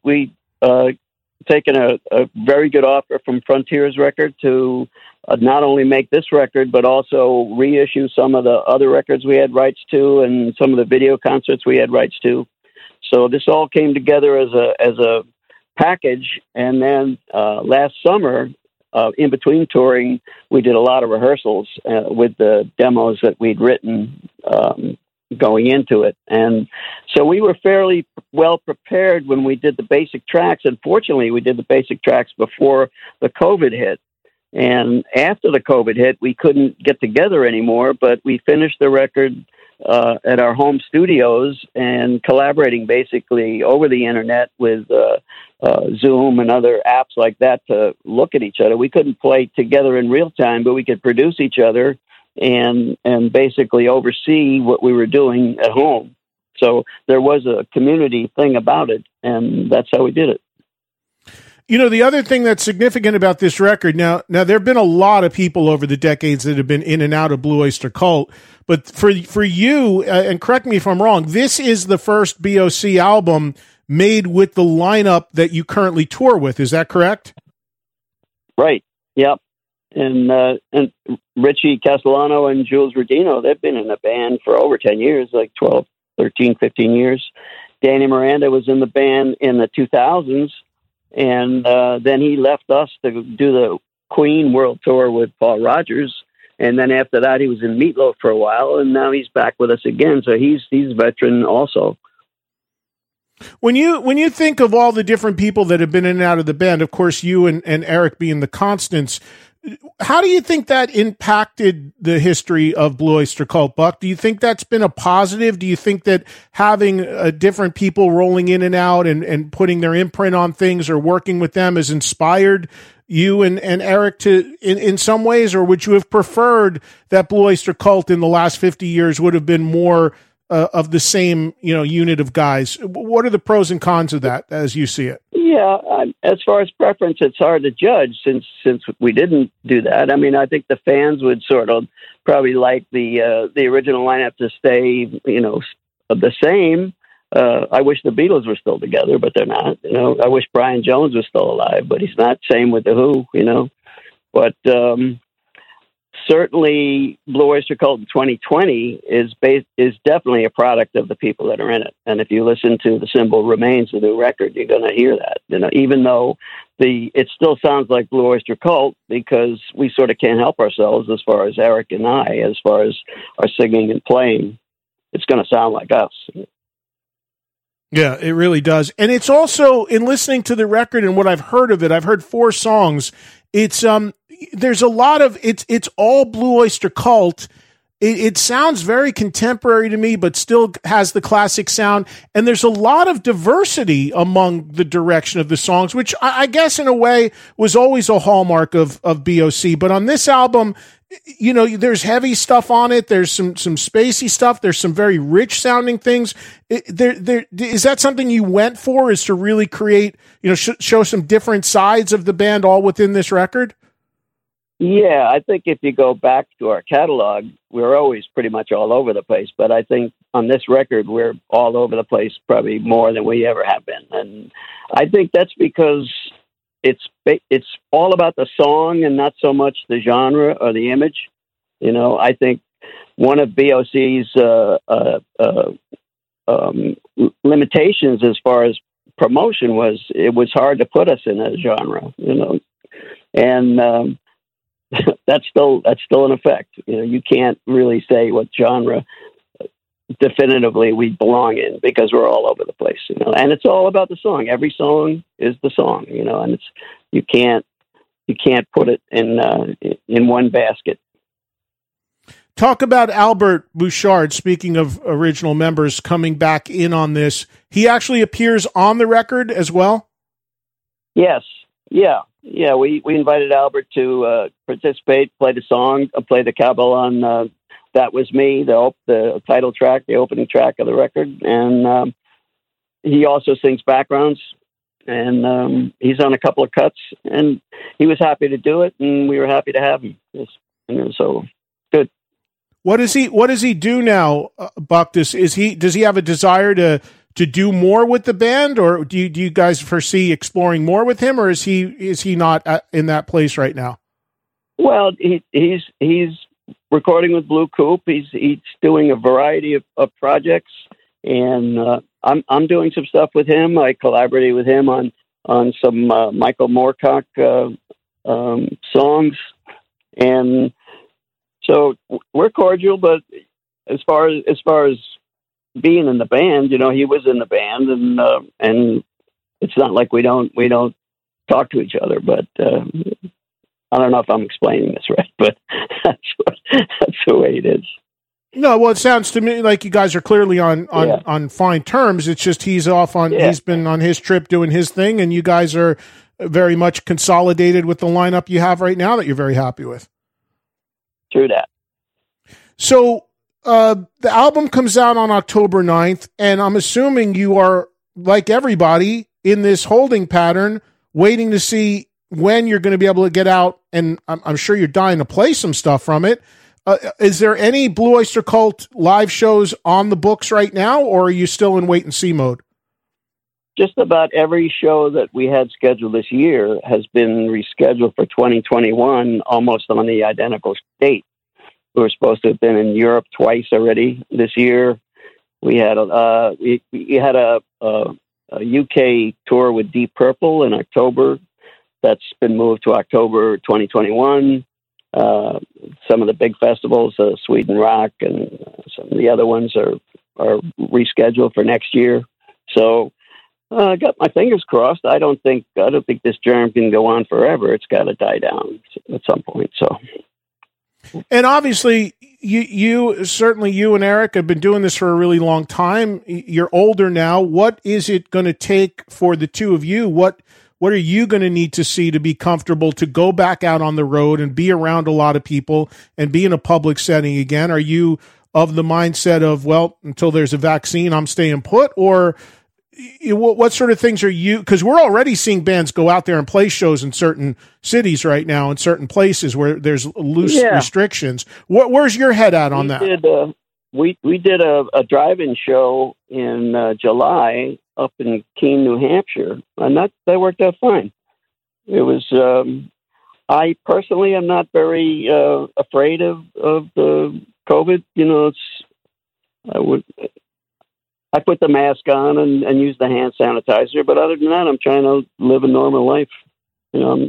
taken a very good offer from Frontiers Record to not only make this record, but also reissue some of the other records we had rights to and some of the video concerts we had rights to. So this all came together as a package. And then last summer, in between touring, we did a lot of rehearsals with the demos that we'd written going into it. And so we were fairly well prepared when we did the basic tracks. Unfortunately, we did the basic tracks before the COVID hit. And after the COVID hit, we couldn't get together anymore, but we finished the record at our home studios and collaborating basically over the internet with Zoom and other apps like that to look at each other. We couldn't play together in real time, but we could produce each other and basically oversee what we were doing at home. So there was a community thing about it, and that's how we did it. The other thing that's significant about this record, now there have been a lot of people over the decades that have been in and out of Blue Oyster Cult, but for you, and correct me if I'm wrong, this is the first BOC album made with the lineup that you currently tour with. Is that correct? Right. Yep. And Richie Castellano and Jules Rodino, they've been in the band for over 10 years, like 12, 13, 15 years. Danny Miranda was in the band in the 2000s. And then he left us to do the Queen World Tour with Paul Rodgers. And then after that, he was in Meatloaf for a while, and now he's back with us again. So he's a veteran also. When you think of all the different people that have been in and out of the band, of course, you and Eric being the constants, how do you think that impacted the history of Blue Oyster Cult, Buck? Do you think that's been a positive? Do you think that having different people rolling in and out and putting their imprint on things or working with them has inspired you and Eric to in some ways, or would you have preferred that Blue Oyster Cult in the last 50 years would have been more of the same, unit of guys? What are the pros and cons of that as you see it? Yeah, as far as preference, it's hard to judge since we didn't do that. I mean, I think the fans would sort of probably like the original lineup to stay, the same. I wish the Beatles were still together, but they're not. I wish Brian Jones was still alive, but he's not. Same with the Who, But certainly Blue Oyster Cult in 2020 is definitely a product of the people that are in it. And if you listen to The Symbol Remains, the new record, you're going to hear that. Even though it still sounds like Blue Oyster Cult, because we sort of can't help ourselves as far as Eric and I, as far as our singing and playing. It's going to sound like us. Yeah, it really does. And it's also, in listening to the record and what I've heard of it, I've heard 4 songs. It's there's a lot of it's all Blue Oyster Cult. It sounds very contemporary to me, but still has the classic sound. And there's a lot of diversity among the direction of the songs, which I guess in a way was always a hallmark of BOC. But on this album, there's heavy stuff on it. There's some spacey stuff. There's some very rich sounding things. Is that something you went for, is to really create, show some different sides of the band all within this record? Yeah, I think if you go back to our catalog, we're always pretty much all over the place. But I think on this record, we're all over the place, probably more than we ever have been. And I think that's because it's all about the song and not so much the genre or the image. I think one of BOC's limitations as far as promotion was it was hard to put us in a genre, and that's still in effect. You can't really say what genre definitively we belong in, because we're all over the place, and it's all about the song. Every song is the song, and you can't put it in one basket. Talk about Albert Bouchard, speaking of original members coming back in on this. He actually appears on the record as well? Yes. Yeah. We invited Albert to participate, play the song, play the cowbell on That Was Me, the title track, the opening track of the record. And he also sings backgrounds, and he's on a couple of cuts, and he was happy to do it, and we were happy to have him. So good. What does he do now, Buck? Does he have a desire to do more with the band, or do you guys foresee exploring more with him, or is he not in that place right now? Well, he's recording with Blue Coupe. He's doing a variety of projects, and I'm doing some stuff with him. I collaborated with him on some Michael Moorcock songs, and so we're cordial. But as far as being in the band, he was in the band, and it's not like we don't talk to each other. But I don't know if I'm explaining this right, but that's the way it is. No, well, it sounds to me like you guys are clearly on fine terms. It's just he's been on his trip doing his thing, and you guys are very much consolidated with the lineup you have right now that you're very happy with. True that. So the album comes out on October 9th, and I'm assuming you are, like everybody, in this holding pattern, waiting to see when you're going to be able to get out, and I'm sure you're dying to play some stuff from it. Is there any Blue Oyster Cult live shows on the books right now, or are you still in wait-and-see mode? Just about every show that we had scheduled this year has been rescheduled for 2021, almost on the identical date. We were supposed to have been in Europe twice already this year. We had a UK tour with Deep Purple in October. That's been moved to October 2021. Some of the big festivals, Sweden Rock, and some of the other ones are rescheduled for next year. So I got my fingers crossed. I don't think this germ can go on forever. It's got to die down at some point. So. And obviously, you and Eric have been doing this for a really long time. You're older now. What is it going to take for the two of you? What are you going to need to see to be comfortable to go back out on the road and be around a lot of people and be in a public setting again? Are you of the mindset of, well, until there's a vaccine, I'm staying put? Or what sort of things are you, because we're already seeing bands go out there and play shows in certain cities right now, in certain places where there's loose restrictions. Where's your head at on that? We did a drive-in show in July up in Keene, New Hampshire, and that worked out fine. It was I personally am not very afraid of the COVID. You know, I put the mask on and use the hand sanitizer, but other than that, I'm trying to live a normal life. You know.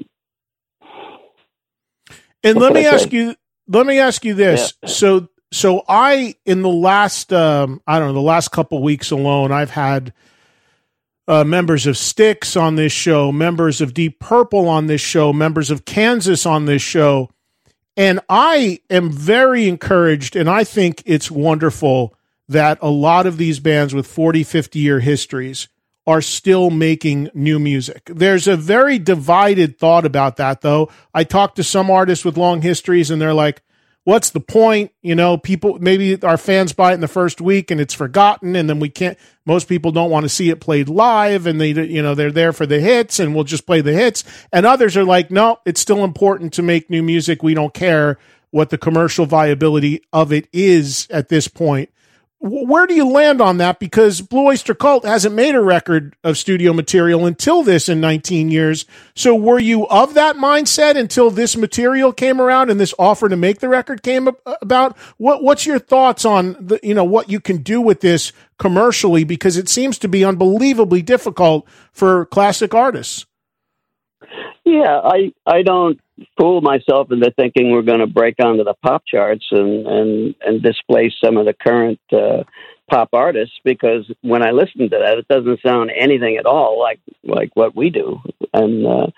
And let me ask you this. Yeah. So I, in the last, the last couple of weeks alone, I've had members of Styx on this show, members of Deep Purple on this show, members of Kansas on this show. And I am very encouraged, and I think it's wonderful that a lot of these bands with 40, 50-year histories are still making new music. There's a very divided thought about that, though. I talked to some artists with long histories, and they're like, what's the point? You know, people, maybe our fans buy it in the first week and it's forgotten, and then most people don't want to see it played live, and they're there for the hits and we'll just play the hits. And others are like, no, it's still important to make new music. We don't care what the commercial viability of it is at this point. Where do you land on that? Because Blue Oyster Cult hasn't made a record of studio material until this in 19 years. So were you of that mindset until this material came around and this offer to make the record came about? What's your thoughts on what you can do with this commercially? Because it seems to be unbelievably difficult for classic artists. Yeah, I don't fool myself into thinking we're going to break onto the pop charts and displace some of the current pop artists, because when I listen to that, it doesn't sound anything at all like what we do. And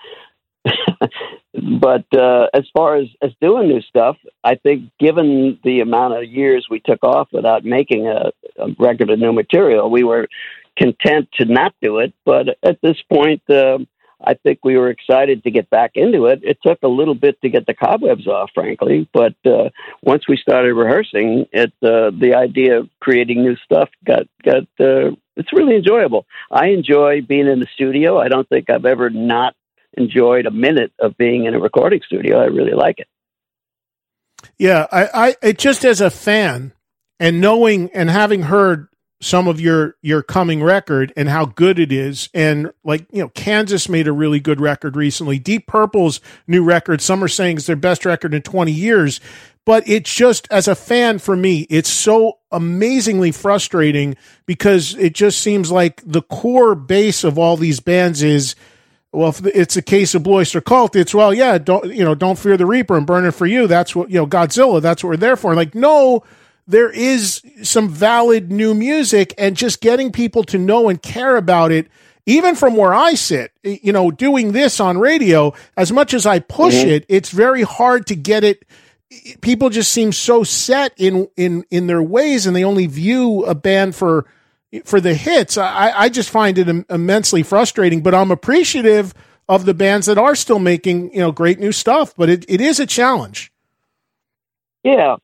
but as far as doing new stuff, I think given the amount of years we took off without making a record of new material, we were content to not do it. But at this point, I think we were excited to get back into it. It took a little bit to get the cobwebs off, frankly. But once we started rehearsing, the idea of creating new stuff it's really enjoyable. I enjoy being in the studio. I don't think I've ever not enjoyed a minute of being in a recording studio. I really like it. Yeah, I just as a fan and knowing and having heard some of your coming record and how good it is. And Kansas made a really good record recently. Deep Purple's new record, some are saying is their best record in 20 years. But it's just, as a fan for me, it's so amazingly frustrating because it just seems like the core base of all these bands is, well, if it's a case of Blue Oyster Cult, it's, well, yeah, don't fear the Reaper and Burn It For You. That's what, Godzilla, that's what we're there for. Like, no, there is some valid new music, and just getting people to know and care about it, even from where I sit, doing this on radio, as much as I push it, it's very hard to get it. People just seem so set in their ways, and they only view a band for the hits. I just find it immensely frustrating, but I'm appreciative of the bands that are still making, great new stuff, but it is a challenge. Yeah.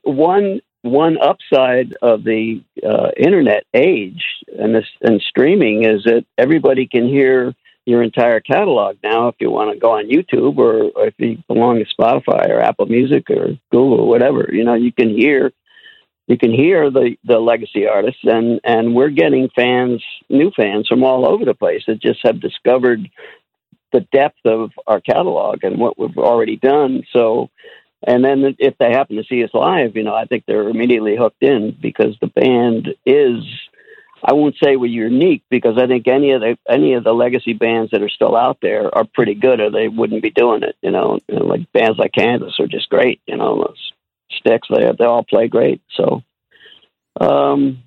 One upside of the internet age and streaming is that everybody can hear your entire catalog now. If you want to go on YouTube or if you belong to Spotify or Apple Music or Google or whatever, you can hear the legacy artists, and we're getting new fans from all over the place that just have discovered the depth of our catalog and what we've already done. So. And then if they happen to see us live, I think they're immediately hooked in, because the band is, I won't say we're unique, because I think any of the legacy bands that are still out there are pretty good, or they wouldn't be doing it. Like bands like Kansas are just great. Those Styx, they all play great. So, again,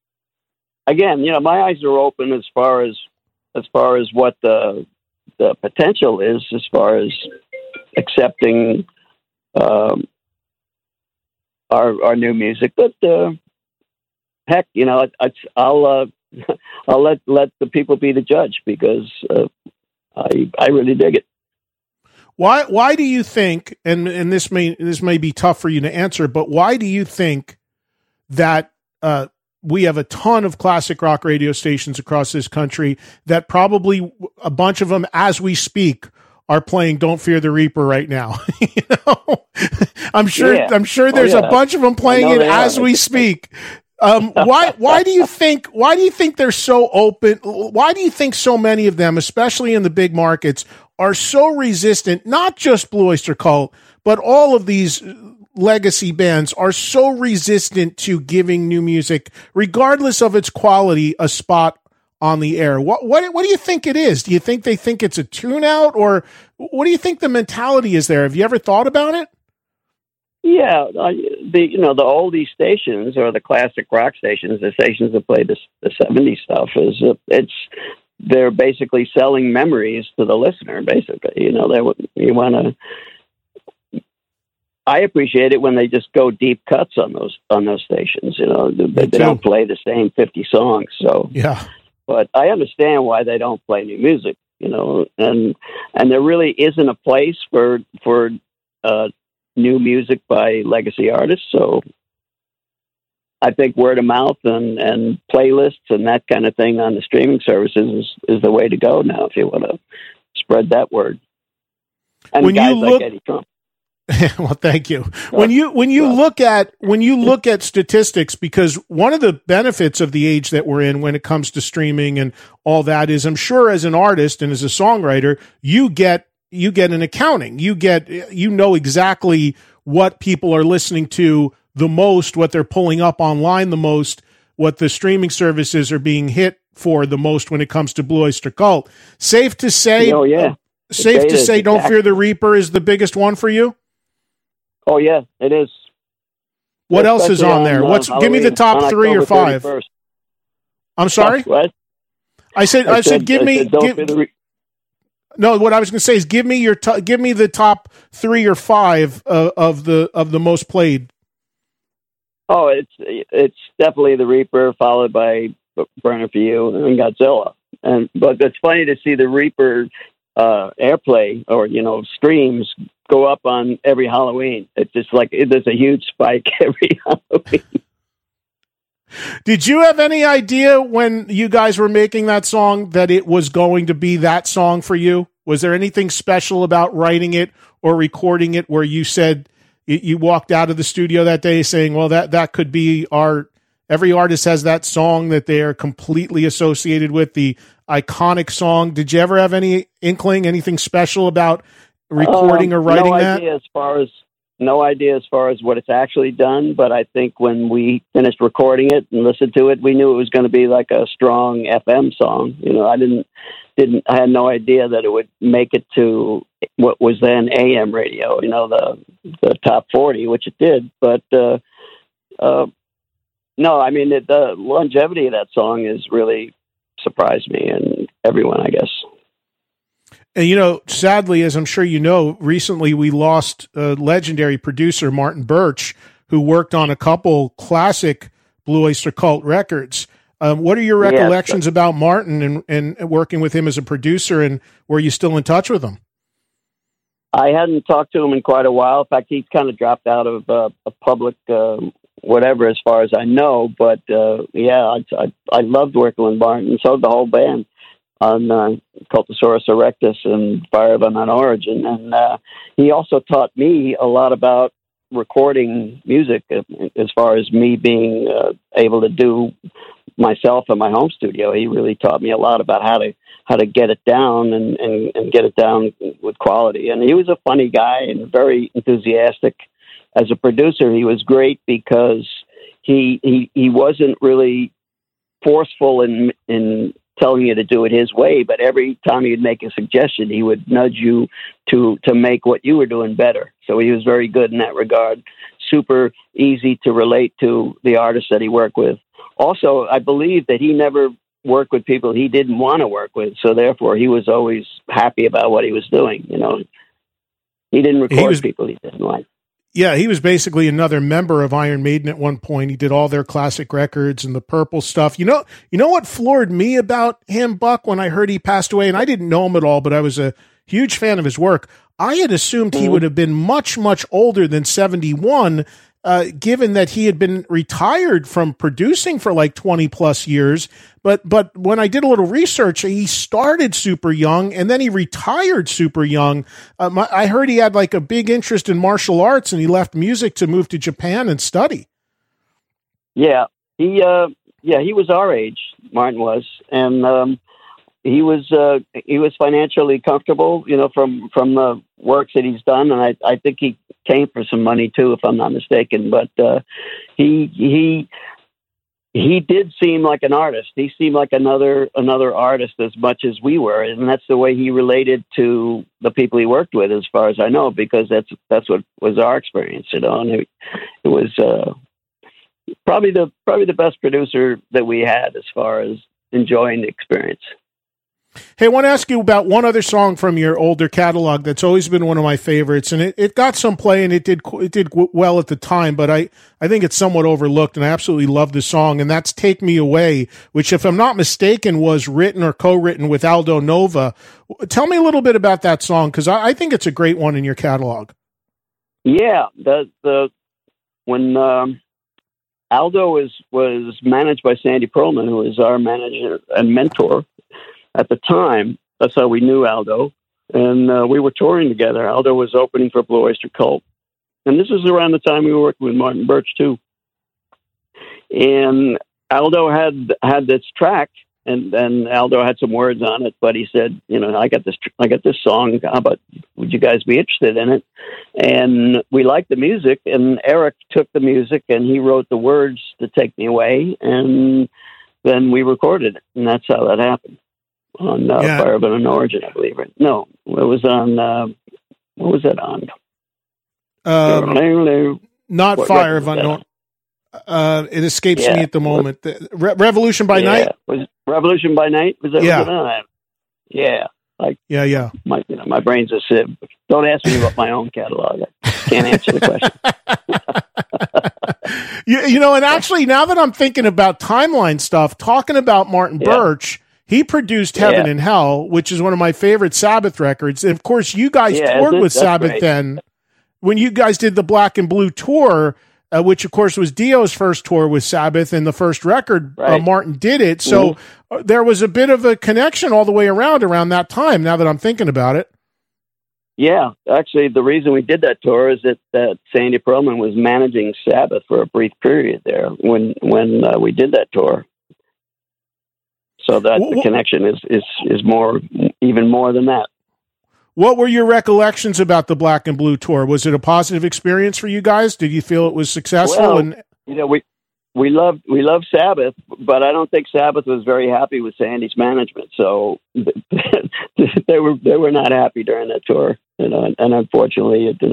my eyes are open as far as what the potential is, as far as accepting our new music, but heck, I'll let the people be the judge, because I really dig it. Why do you think, and this may be tough for you to answer, but why do you think that we have a ton of classic rock radio stations across this country that probably a bunch of them, as we speak, are playing "Don't Fear the Reaper" right now? I'm sure there's a bunch of them playing it as we speak. Why do you think they're so open? Why do you think so many of them, especially in the big markets, are so resistant? Not just Blue Oyster Cult, but all of these legacy bands are so resistant to giving new music, regardless of its quality, a spot on the air. What do you think it is? Do you think they think it's a tune out, or what do you think the mentality is there? Have you ever thought about it? Yeah, the oldie stations, or the classic rock stations, the stations that play the 70s stuff, they're basically selling memories to the listener. Basically, you want to. I appreciate it when they just go deep cuts on those stations. They don't play the same 50 songs. So yeah. But I understand why they don't play new music, and there really isn't a place for new music by legacy artists. So I think word of mouth and playlists and that kind of thing on the streaming services is the way to go now if you want to spread that word. And when guys you look, like Eddie Trunk. well, thank you. When you look at statistics, because one of the benefits of the age that we're in when it comes to streaming and all that is, I'm sure as an artist and as a songwriter, you get an accounting. You know exactly what people are listening to the most, what they're pulling up online the most, what the streaming services are being hit for the most when it comes to Blue Oyster Cult. Safe to say, Don't Fear the Reaper is the biggest one for you? Oh yeah, it is. What else is on there? Give me the top 3 or 5. 31st. I'm sorry? What? I said give me No, what I was going to say is give me the top 3 or 5 of the most played. Oh, it's definitely the Reaper, followed by Burning for You and Godzilla. But it's funny to see the Reaper airplay or streams go up on every Halloween. It's just like there's a huge spike every Halloween. Did you have any idea when you guys were making that song that it was going to be that song for you? Was there anything special about writing it or recording it where you said you walked out of the studio that day saying, well, that could be every artist has that song that they are completely associated with, the iconic song. Did you ever have any inkling, anything special about recording or writing that? No idea as far as what it's actually done, but I think when we finished recording it and listened to it, we knew it was going to be like a strong FM song. I had no idea that it would make it to what was then AM radio, the top 40, which it did. But no, I mean, the longevity of that song has really surprised me and everyone, I guess. And, sadly, as I'm sure you know, recently we lost a legendary producer, Martin Birch, who worked on a couple classic Blue Oyster Cult records. What are your recollections about Martin and working with him as a producer, and were you still in touch with him? I hadn't talked to him in quite a while. In fact, he's kind of dropped out of a public whatever as far as I know. But, I loved working with Martin, and so did the whole band on Cultosaurus Erectus and Fire of Unknown Origin. And he also taught me a lot about recording music as far as me being able to do myself in my home studio. He really taught me a lot about how to get it down and get it down with quality. And he was a funny guy and very enthusiastic. As a producer, he was great because he wasn't really forceful in telling you to do it his way, but every time he'd make a suggestion, he would nudge you to make what you were doing better. So he was very good in that regard. Super easy to relate to the artists that he worked with. Also, I believe that he never worked with people he didn't want to work with, so therefore he was always happy about what he was doing. He didn't record people he didn't like. Yeah, he was basically another member of Iron Maiden at one point. He did all their classic records and the Purple stuff. You know what floored me about him, Buck, when I heard he passed away, and I didn't know him at all, but I was a huge fan of his work. I had assumed he would have been much, much older than 71, given that he had been retired from producing for like 20 plus years. But when I did a little research, he started super young and then he retired super young. I heard he had like a big interest in martial arts and he left music to move to Japan and study. Yeah. he was our age. Martin was, and he was financially comfortable, from the works that he's done, and I think he came for some money too, if I'm not mistaken. But he did seem like an artist. He seemed like another artist as much as we were, and that's the way he related to the people he worked with, as far as I know, because that's what was our experience, And it was probably the best producer that we had as far as enjoying the experience. Hey, I want to ask you about one other song from your older catalog that's always been one of my favorites, and it got some play and it did well at the time, but I think it's somewhat overlooked, and I absolutely love the song, and that's "Take Me Away," which, if I'm not mistaken, was written or co-written with Aldo Nova. Tell me a little bit about that song, because I think it's a great one in your catalog. Yeah, when Aldo was managed by Sandy Pearlman, who was our manager and mentor at the time. That's how we knew Aldo. And we were touring together. Aldo was opening for Blue Oyster Cult. And this was around the time we were working with Martin Birch, too. And Aldo had this track, and Aldo had some words on it, but he said, I got this song. How about, would you guys be interested in it? And we liked the music, and Eric took the music, and he wrote the words to Take Me Away, and then we recorded it. And that's how that happened. On Fire of an Origin, I believe. Right? No, it was on. What was that on? Not Fire of an Origin. It escapes me at the moment. Revolution by Night. Was Revolution by Night? Was that? Yeah. My brain's a sieve. Don't ask me about my own catalog. I can't answer the question. And actually, now that I'm thinking about timeline stuff, talking about Martin Birch. He produced Heaven and Hell, which is one of my favorite Sabbath records. And, of course, you guys toured with Sabbath then. When you guys did the Black and Blue tour, which, of course, was Dio's first tour with Sabbath, and the first record, Martin did it. So there was a bit of a connection all the way around that time, now that I'm thinking about it. Yeah. Actually, the reason we did that tour is that Sandy Pearlman was managing Sabbath for a brief period there when we did that tour. So that the connection is even more than that. What were your recollections about the Black and Blue tour? Was it a positive experience for you guys? Did you feel it was successful? Well, we loved Sabbath, but I don't think Sabbath was very happy with Sandy's management. So they were not happy during that tour, and unfortunately, it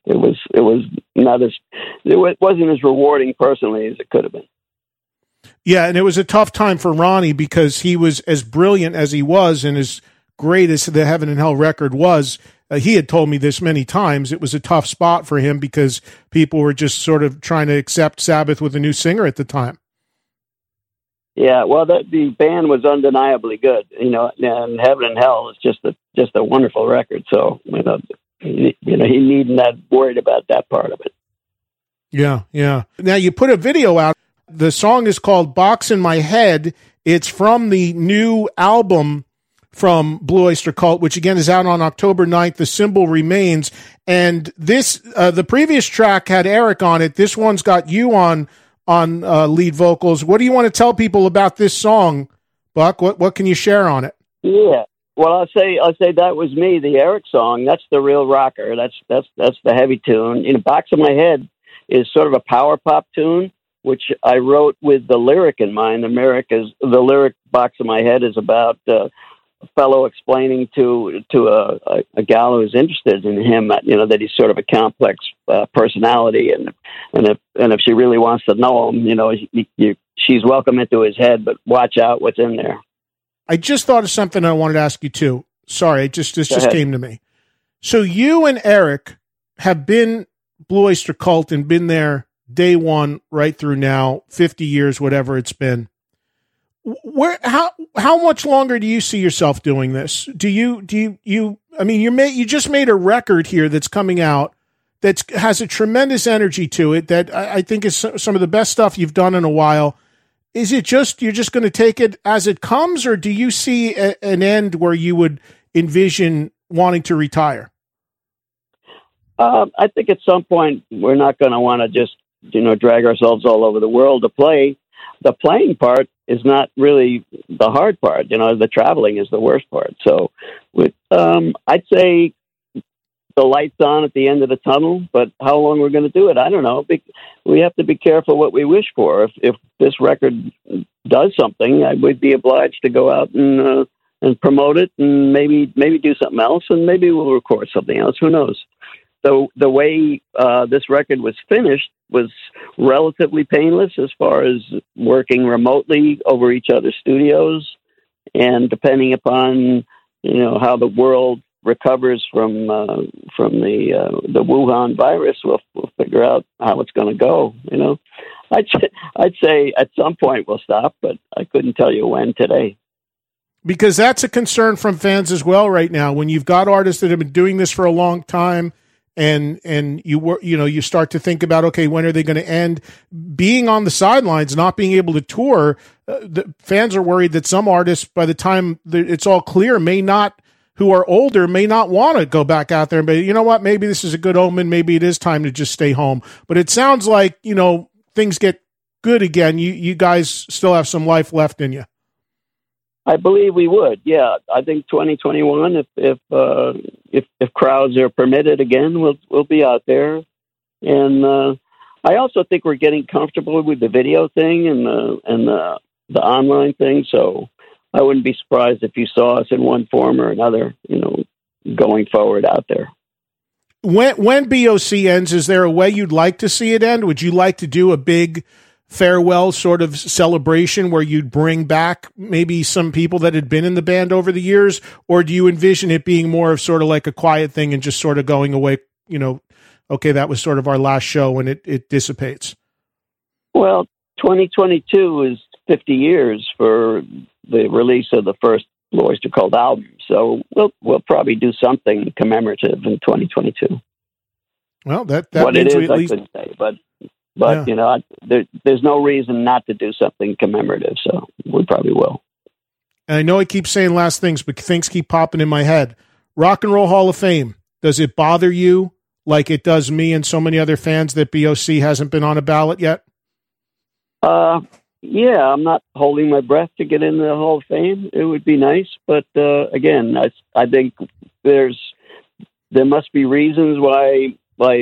wasn't as rewarding personally as it could have been. Yeah, and it was a tough time for Ronnie because he was as brilliant as he was and as great as the Heaven and Hell record was. He had told me this many times. It was a tough spot for him because people were just sort of trying to accept Sabbath with a new singer at the time. Yeah, well, the band was undeniably good, and Heaven and Hell is just a wonderful record. So, he needn't not worried about that part of it. Yeah. Now, you put a video out. The song is called Box in My Head. It's from the new album from Blue Oyster Cult, which again is out on October 9th. The Symbol Remains. And this, the previous track had Eric on it. This one's got you on lead vocals. What do you want to tell people about this song, Buck? What can you share on it? Yeah. Well, I'll say that was me, the Eric song. That's the real rocker. That's the heavy tune. Box in My Head is sort of a power pop tune, which I wrote with the lyric in mind. The lyric Box in My Head is about a fellow explaining to a gal who's interested in him, that he's sort of a complex personality, and if she really wants to know him, she's welcome into his head, but watch out what's in there. I just thought of something I wanted to ask you too. Sorry, this just came to me. So you and Eric have been Blue Oyster Cult and been there day one right through now, 50 years, whatever it's been. How much longer do you see yourself doing this? You just made a record here that's coming out that has a tremendous energy to it that I think is some of the best stuff you've done in a while. Is it just, you're just going to take it as it comes, or do you see an end where you would envision wanting to retire? I think at some point we're not going to want to just, drag ourselves all over the world to play. the playing part is not really the hard part. The traveling is the worst part. So I'd say the light's on at the end of the tunnel, but how long we're going to do it, I don't know. We have to be careful what we wish for. If this record does something, I would be obliged to go out and promote it, and maybe do something else, and maybe we'll record something else. Who knows? So the way this record was finished was relatively painless as far as working remotely over each other's studios, and depending upon how the world recovers from the Wuhan virus, we'll figure out how it's going to go. I'd say at some point we'll stop, but I couldn't tell you when today. Because that's a concern from fans as well right now. When you've got artists that have been doing this for a long time, and you start to think about, okay, when are they going to end? Being on the sidelines, not being able to tour, the fans are worried that some artists, by the time it's all clear, who are older, may not want to go back out there. But you know what? Maybe this is a good omen. Maybe it is time to just stay home. But it sounds like, things get good again. You guys still have some life left in you. I believe we would. Yeah, I think 2021, if crowds are permitted again, we'll be out there. And I also think we're getting comfortable with the video thing and the online thing. So I wouldn't be surprised if you saw us in one form or another, going forward out there. When BOC ends, is there a way you'd like to see it end? Would you like to do a big farewell sort of celebration where you'd bring back maybe some people that had been in the band over the years? Or do you envision it being more of sort of like a quiet thing and just sort of going away, okay, that was sort of our last show and it dissipates? Well, 2022 is 50 years for the release of the first Blue Oyster Cult album. So we'll probably do something commemorative in 2022 Well, that what means it we is, at I least... couldn't say, but there's no reason not to do something commemorative, so we probably will. And I know I keep saying last things, but things keep popping in my head. Rock and Roll Hall of Fame, does it bother you like it does me and so many other fans that BOC hasn't been on a ballot yet? Yeah, I'm not holding my breath to get into the Hall of Fame. It would be nice, but again, I think there must be reasons why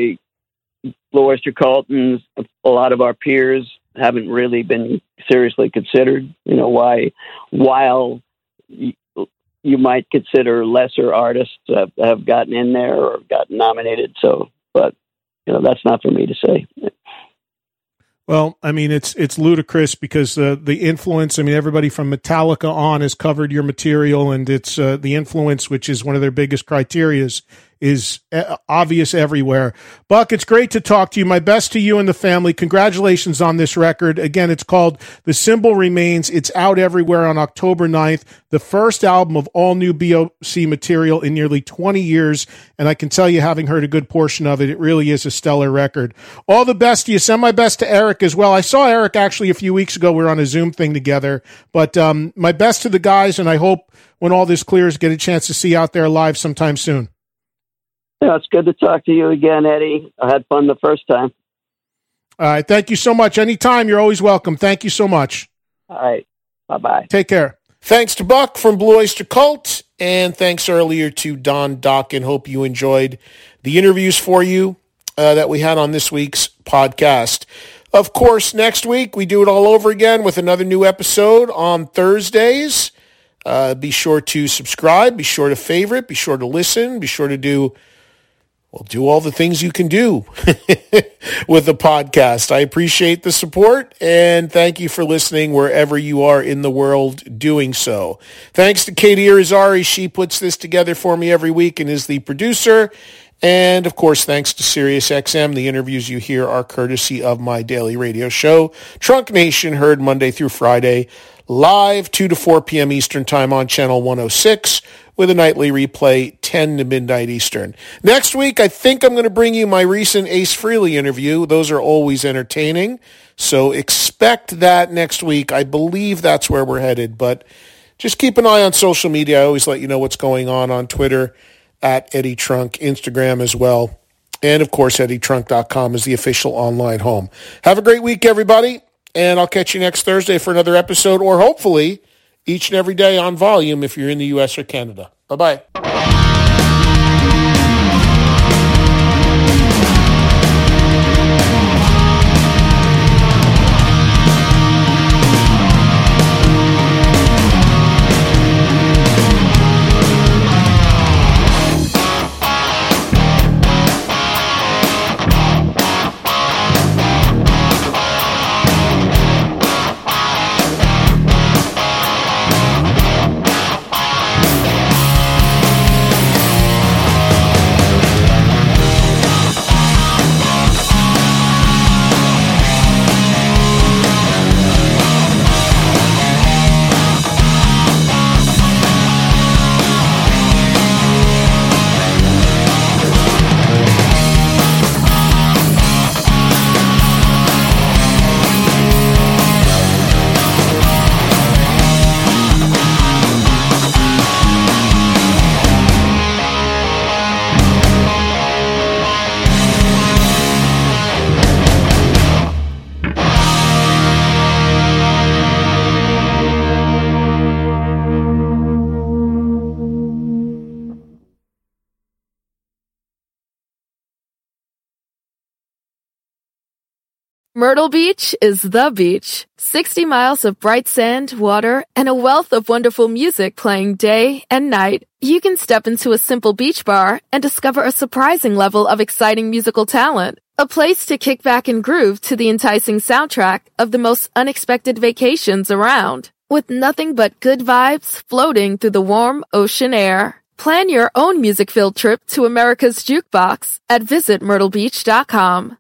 Blue Oyster Cult and a lot of our peers haven't really been seriously considered. Why, while you might consider lesser artists have gotten in there or gotten nominated. So, but that's not for me to say. Well, I mean, it's ludicrous because the influence, I mean, everybody from Metallica on has covered your material, and it's the influence, which is one of their biggest criterias, is obvious everywhere. Buck, it's great to talk to you. My best to you and the family. Congratulations on this record. Again, it's called The Symbol Remains. It's out everywhere on October 9th, the first album of all new BOC material in nearly 20 years. And I can tell you, having heard a good portion of it, it really is a stellar record. All the best to you. Send my best to Eric as well. I saw Eric actually a few weeks ago. We were on a Zoom thing together. But my best to the guys, and I hope when all this clears, get a chance to see you out there live sometime soon. Yeah, it's good to talk to you again, Eddie. I had fun the first time. All right. Thank you so much. Anytime, you're always welcome. Thank you so much. All right. Bye-bye. Take care. Thanks to Buck from Blue Oyster Cult, and thanks earlier to Don Dokken. Hope you enjoyed the interviews for you that we had on this week's podcast. Of course, next week we do it all over again with another new episode on Thursdays. Be sure to subscribe. Be sure to favorite. Be sure to listen. Be sure to do all the things you can do with the podcast. I appreciate the support, and thank you for listening wherever you are in the world doing so. Thanks to Katie Irizarry. She puts this together for me every week and is the producer. And, of course, thanks to SiriusXM. The interviews you hear are courtesy of my daily radio show, Trunk Nation, heard Monday through Friday, live 2 to 4 p.m. Eastern Time on Channel 106, with a nightly replay 10 to midnight Eastern. Next week, I think I'm going to bring you my recent Ace Frehley interview. Those are always entertaining, so expect that next week. I believe that's where we're headed, but just keep an eye on social media. I always let you know what's going on Twitter, at Eddie Trunk, Instagram as well. And, of course, EddieTrunk.com is the official online home. Have a great week, everybody, And I'll catch you next Thursday for another episode, or hopefully each and every day on Volume if you're in the U.S. or Canada. Bye-bye. Myrtle Beach is the beach. 60 miles of bright sand, water, and a wealth of wonderful music playing day and night. You can step into a simple beach bar and discover a surprising level of exciting musical talent. A place to kick back and groove to the enticing soundtrack of the most unexpected vacations around. With nothing but good vibes floating through the warm ocean air. Plan your own music-filled trip to America's Jukebox at visitmyrtlebeach.com.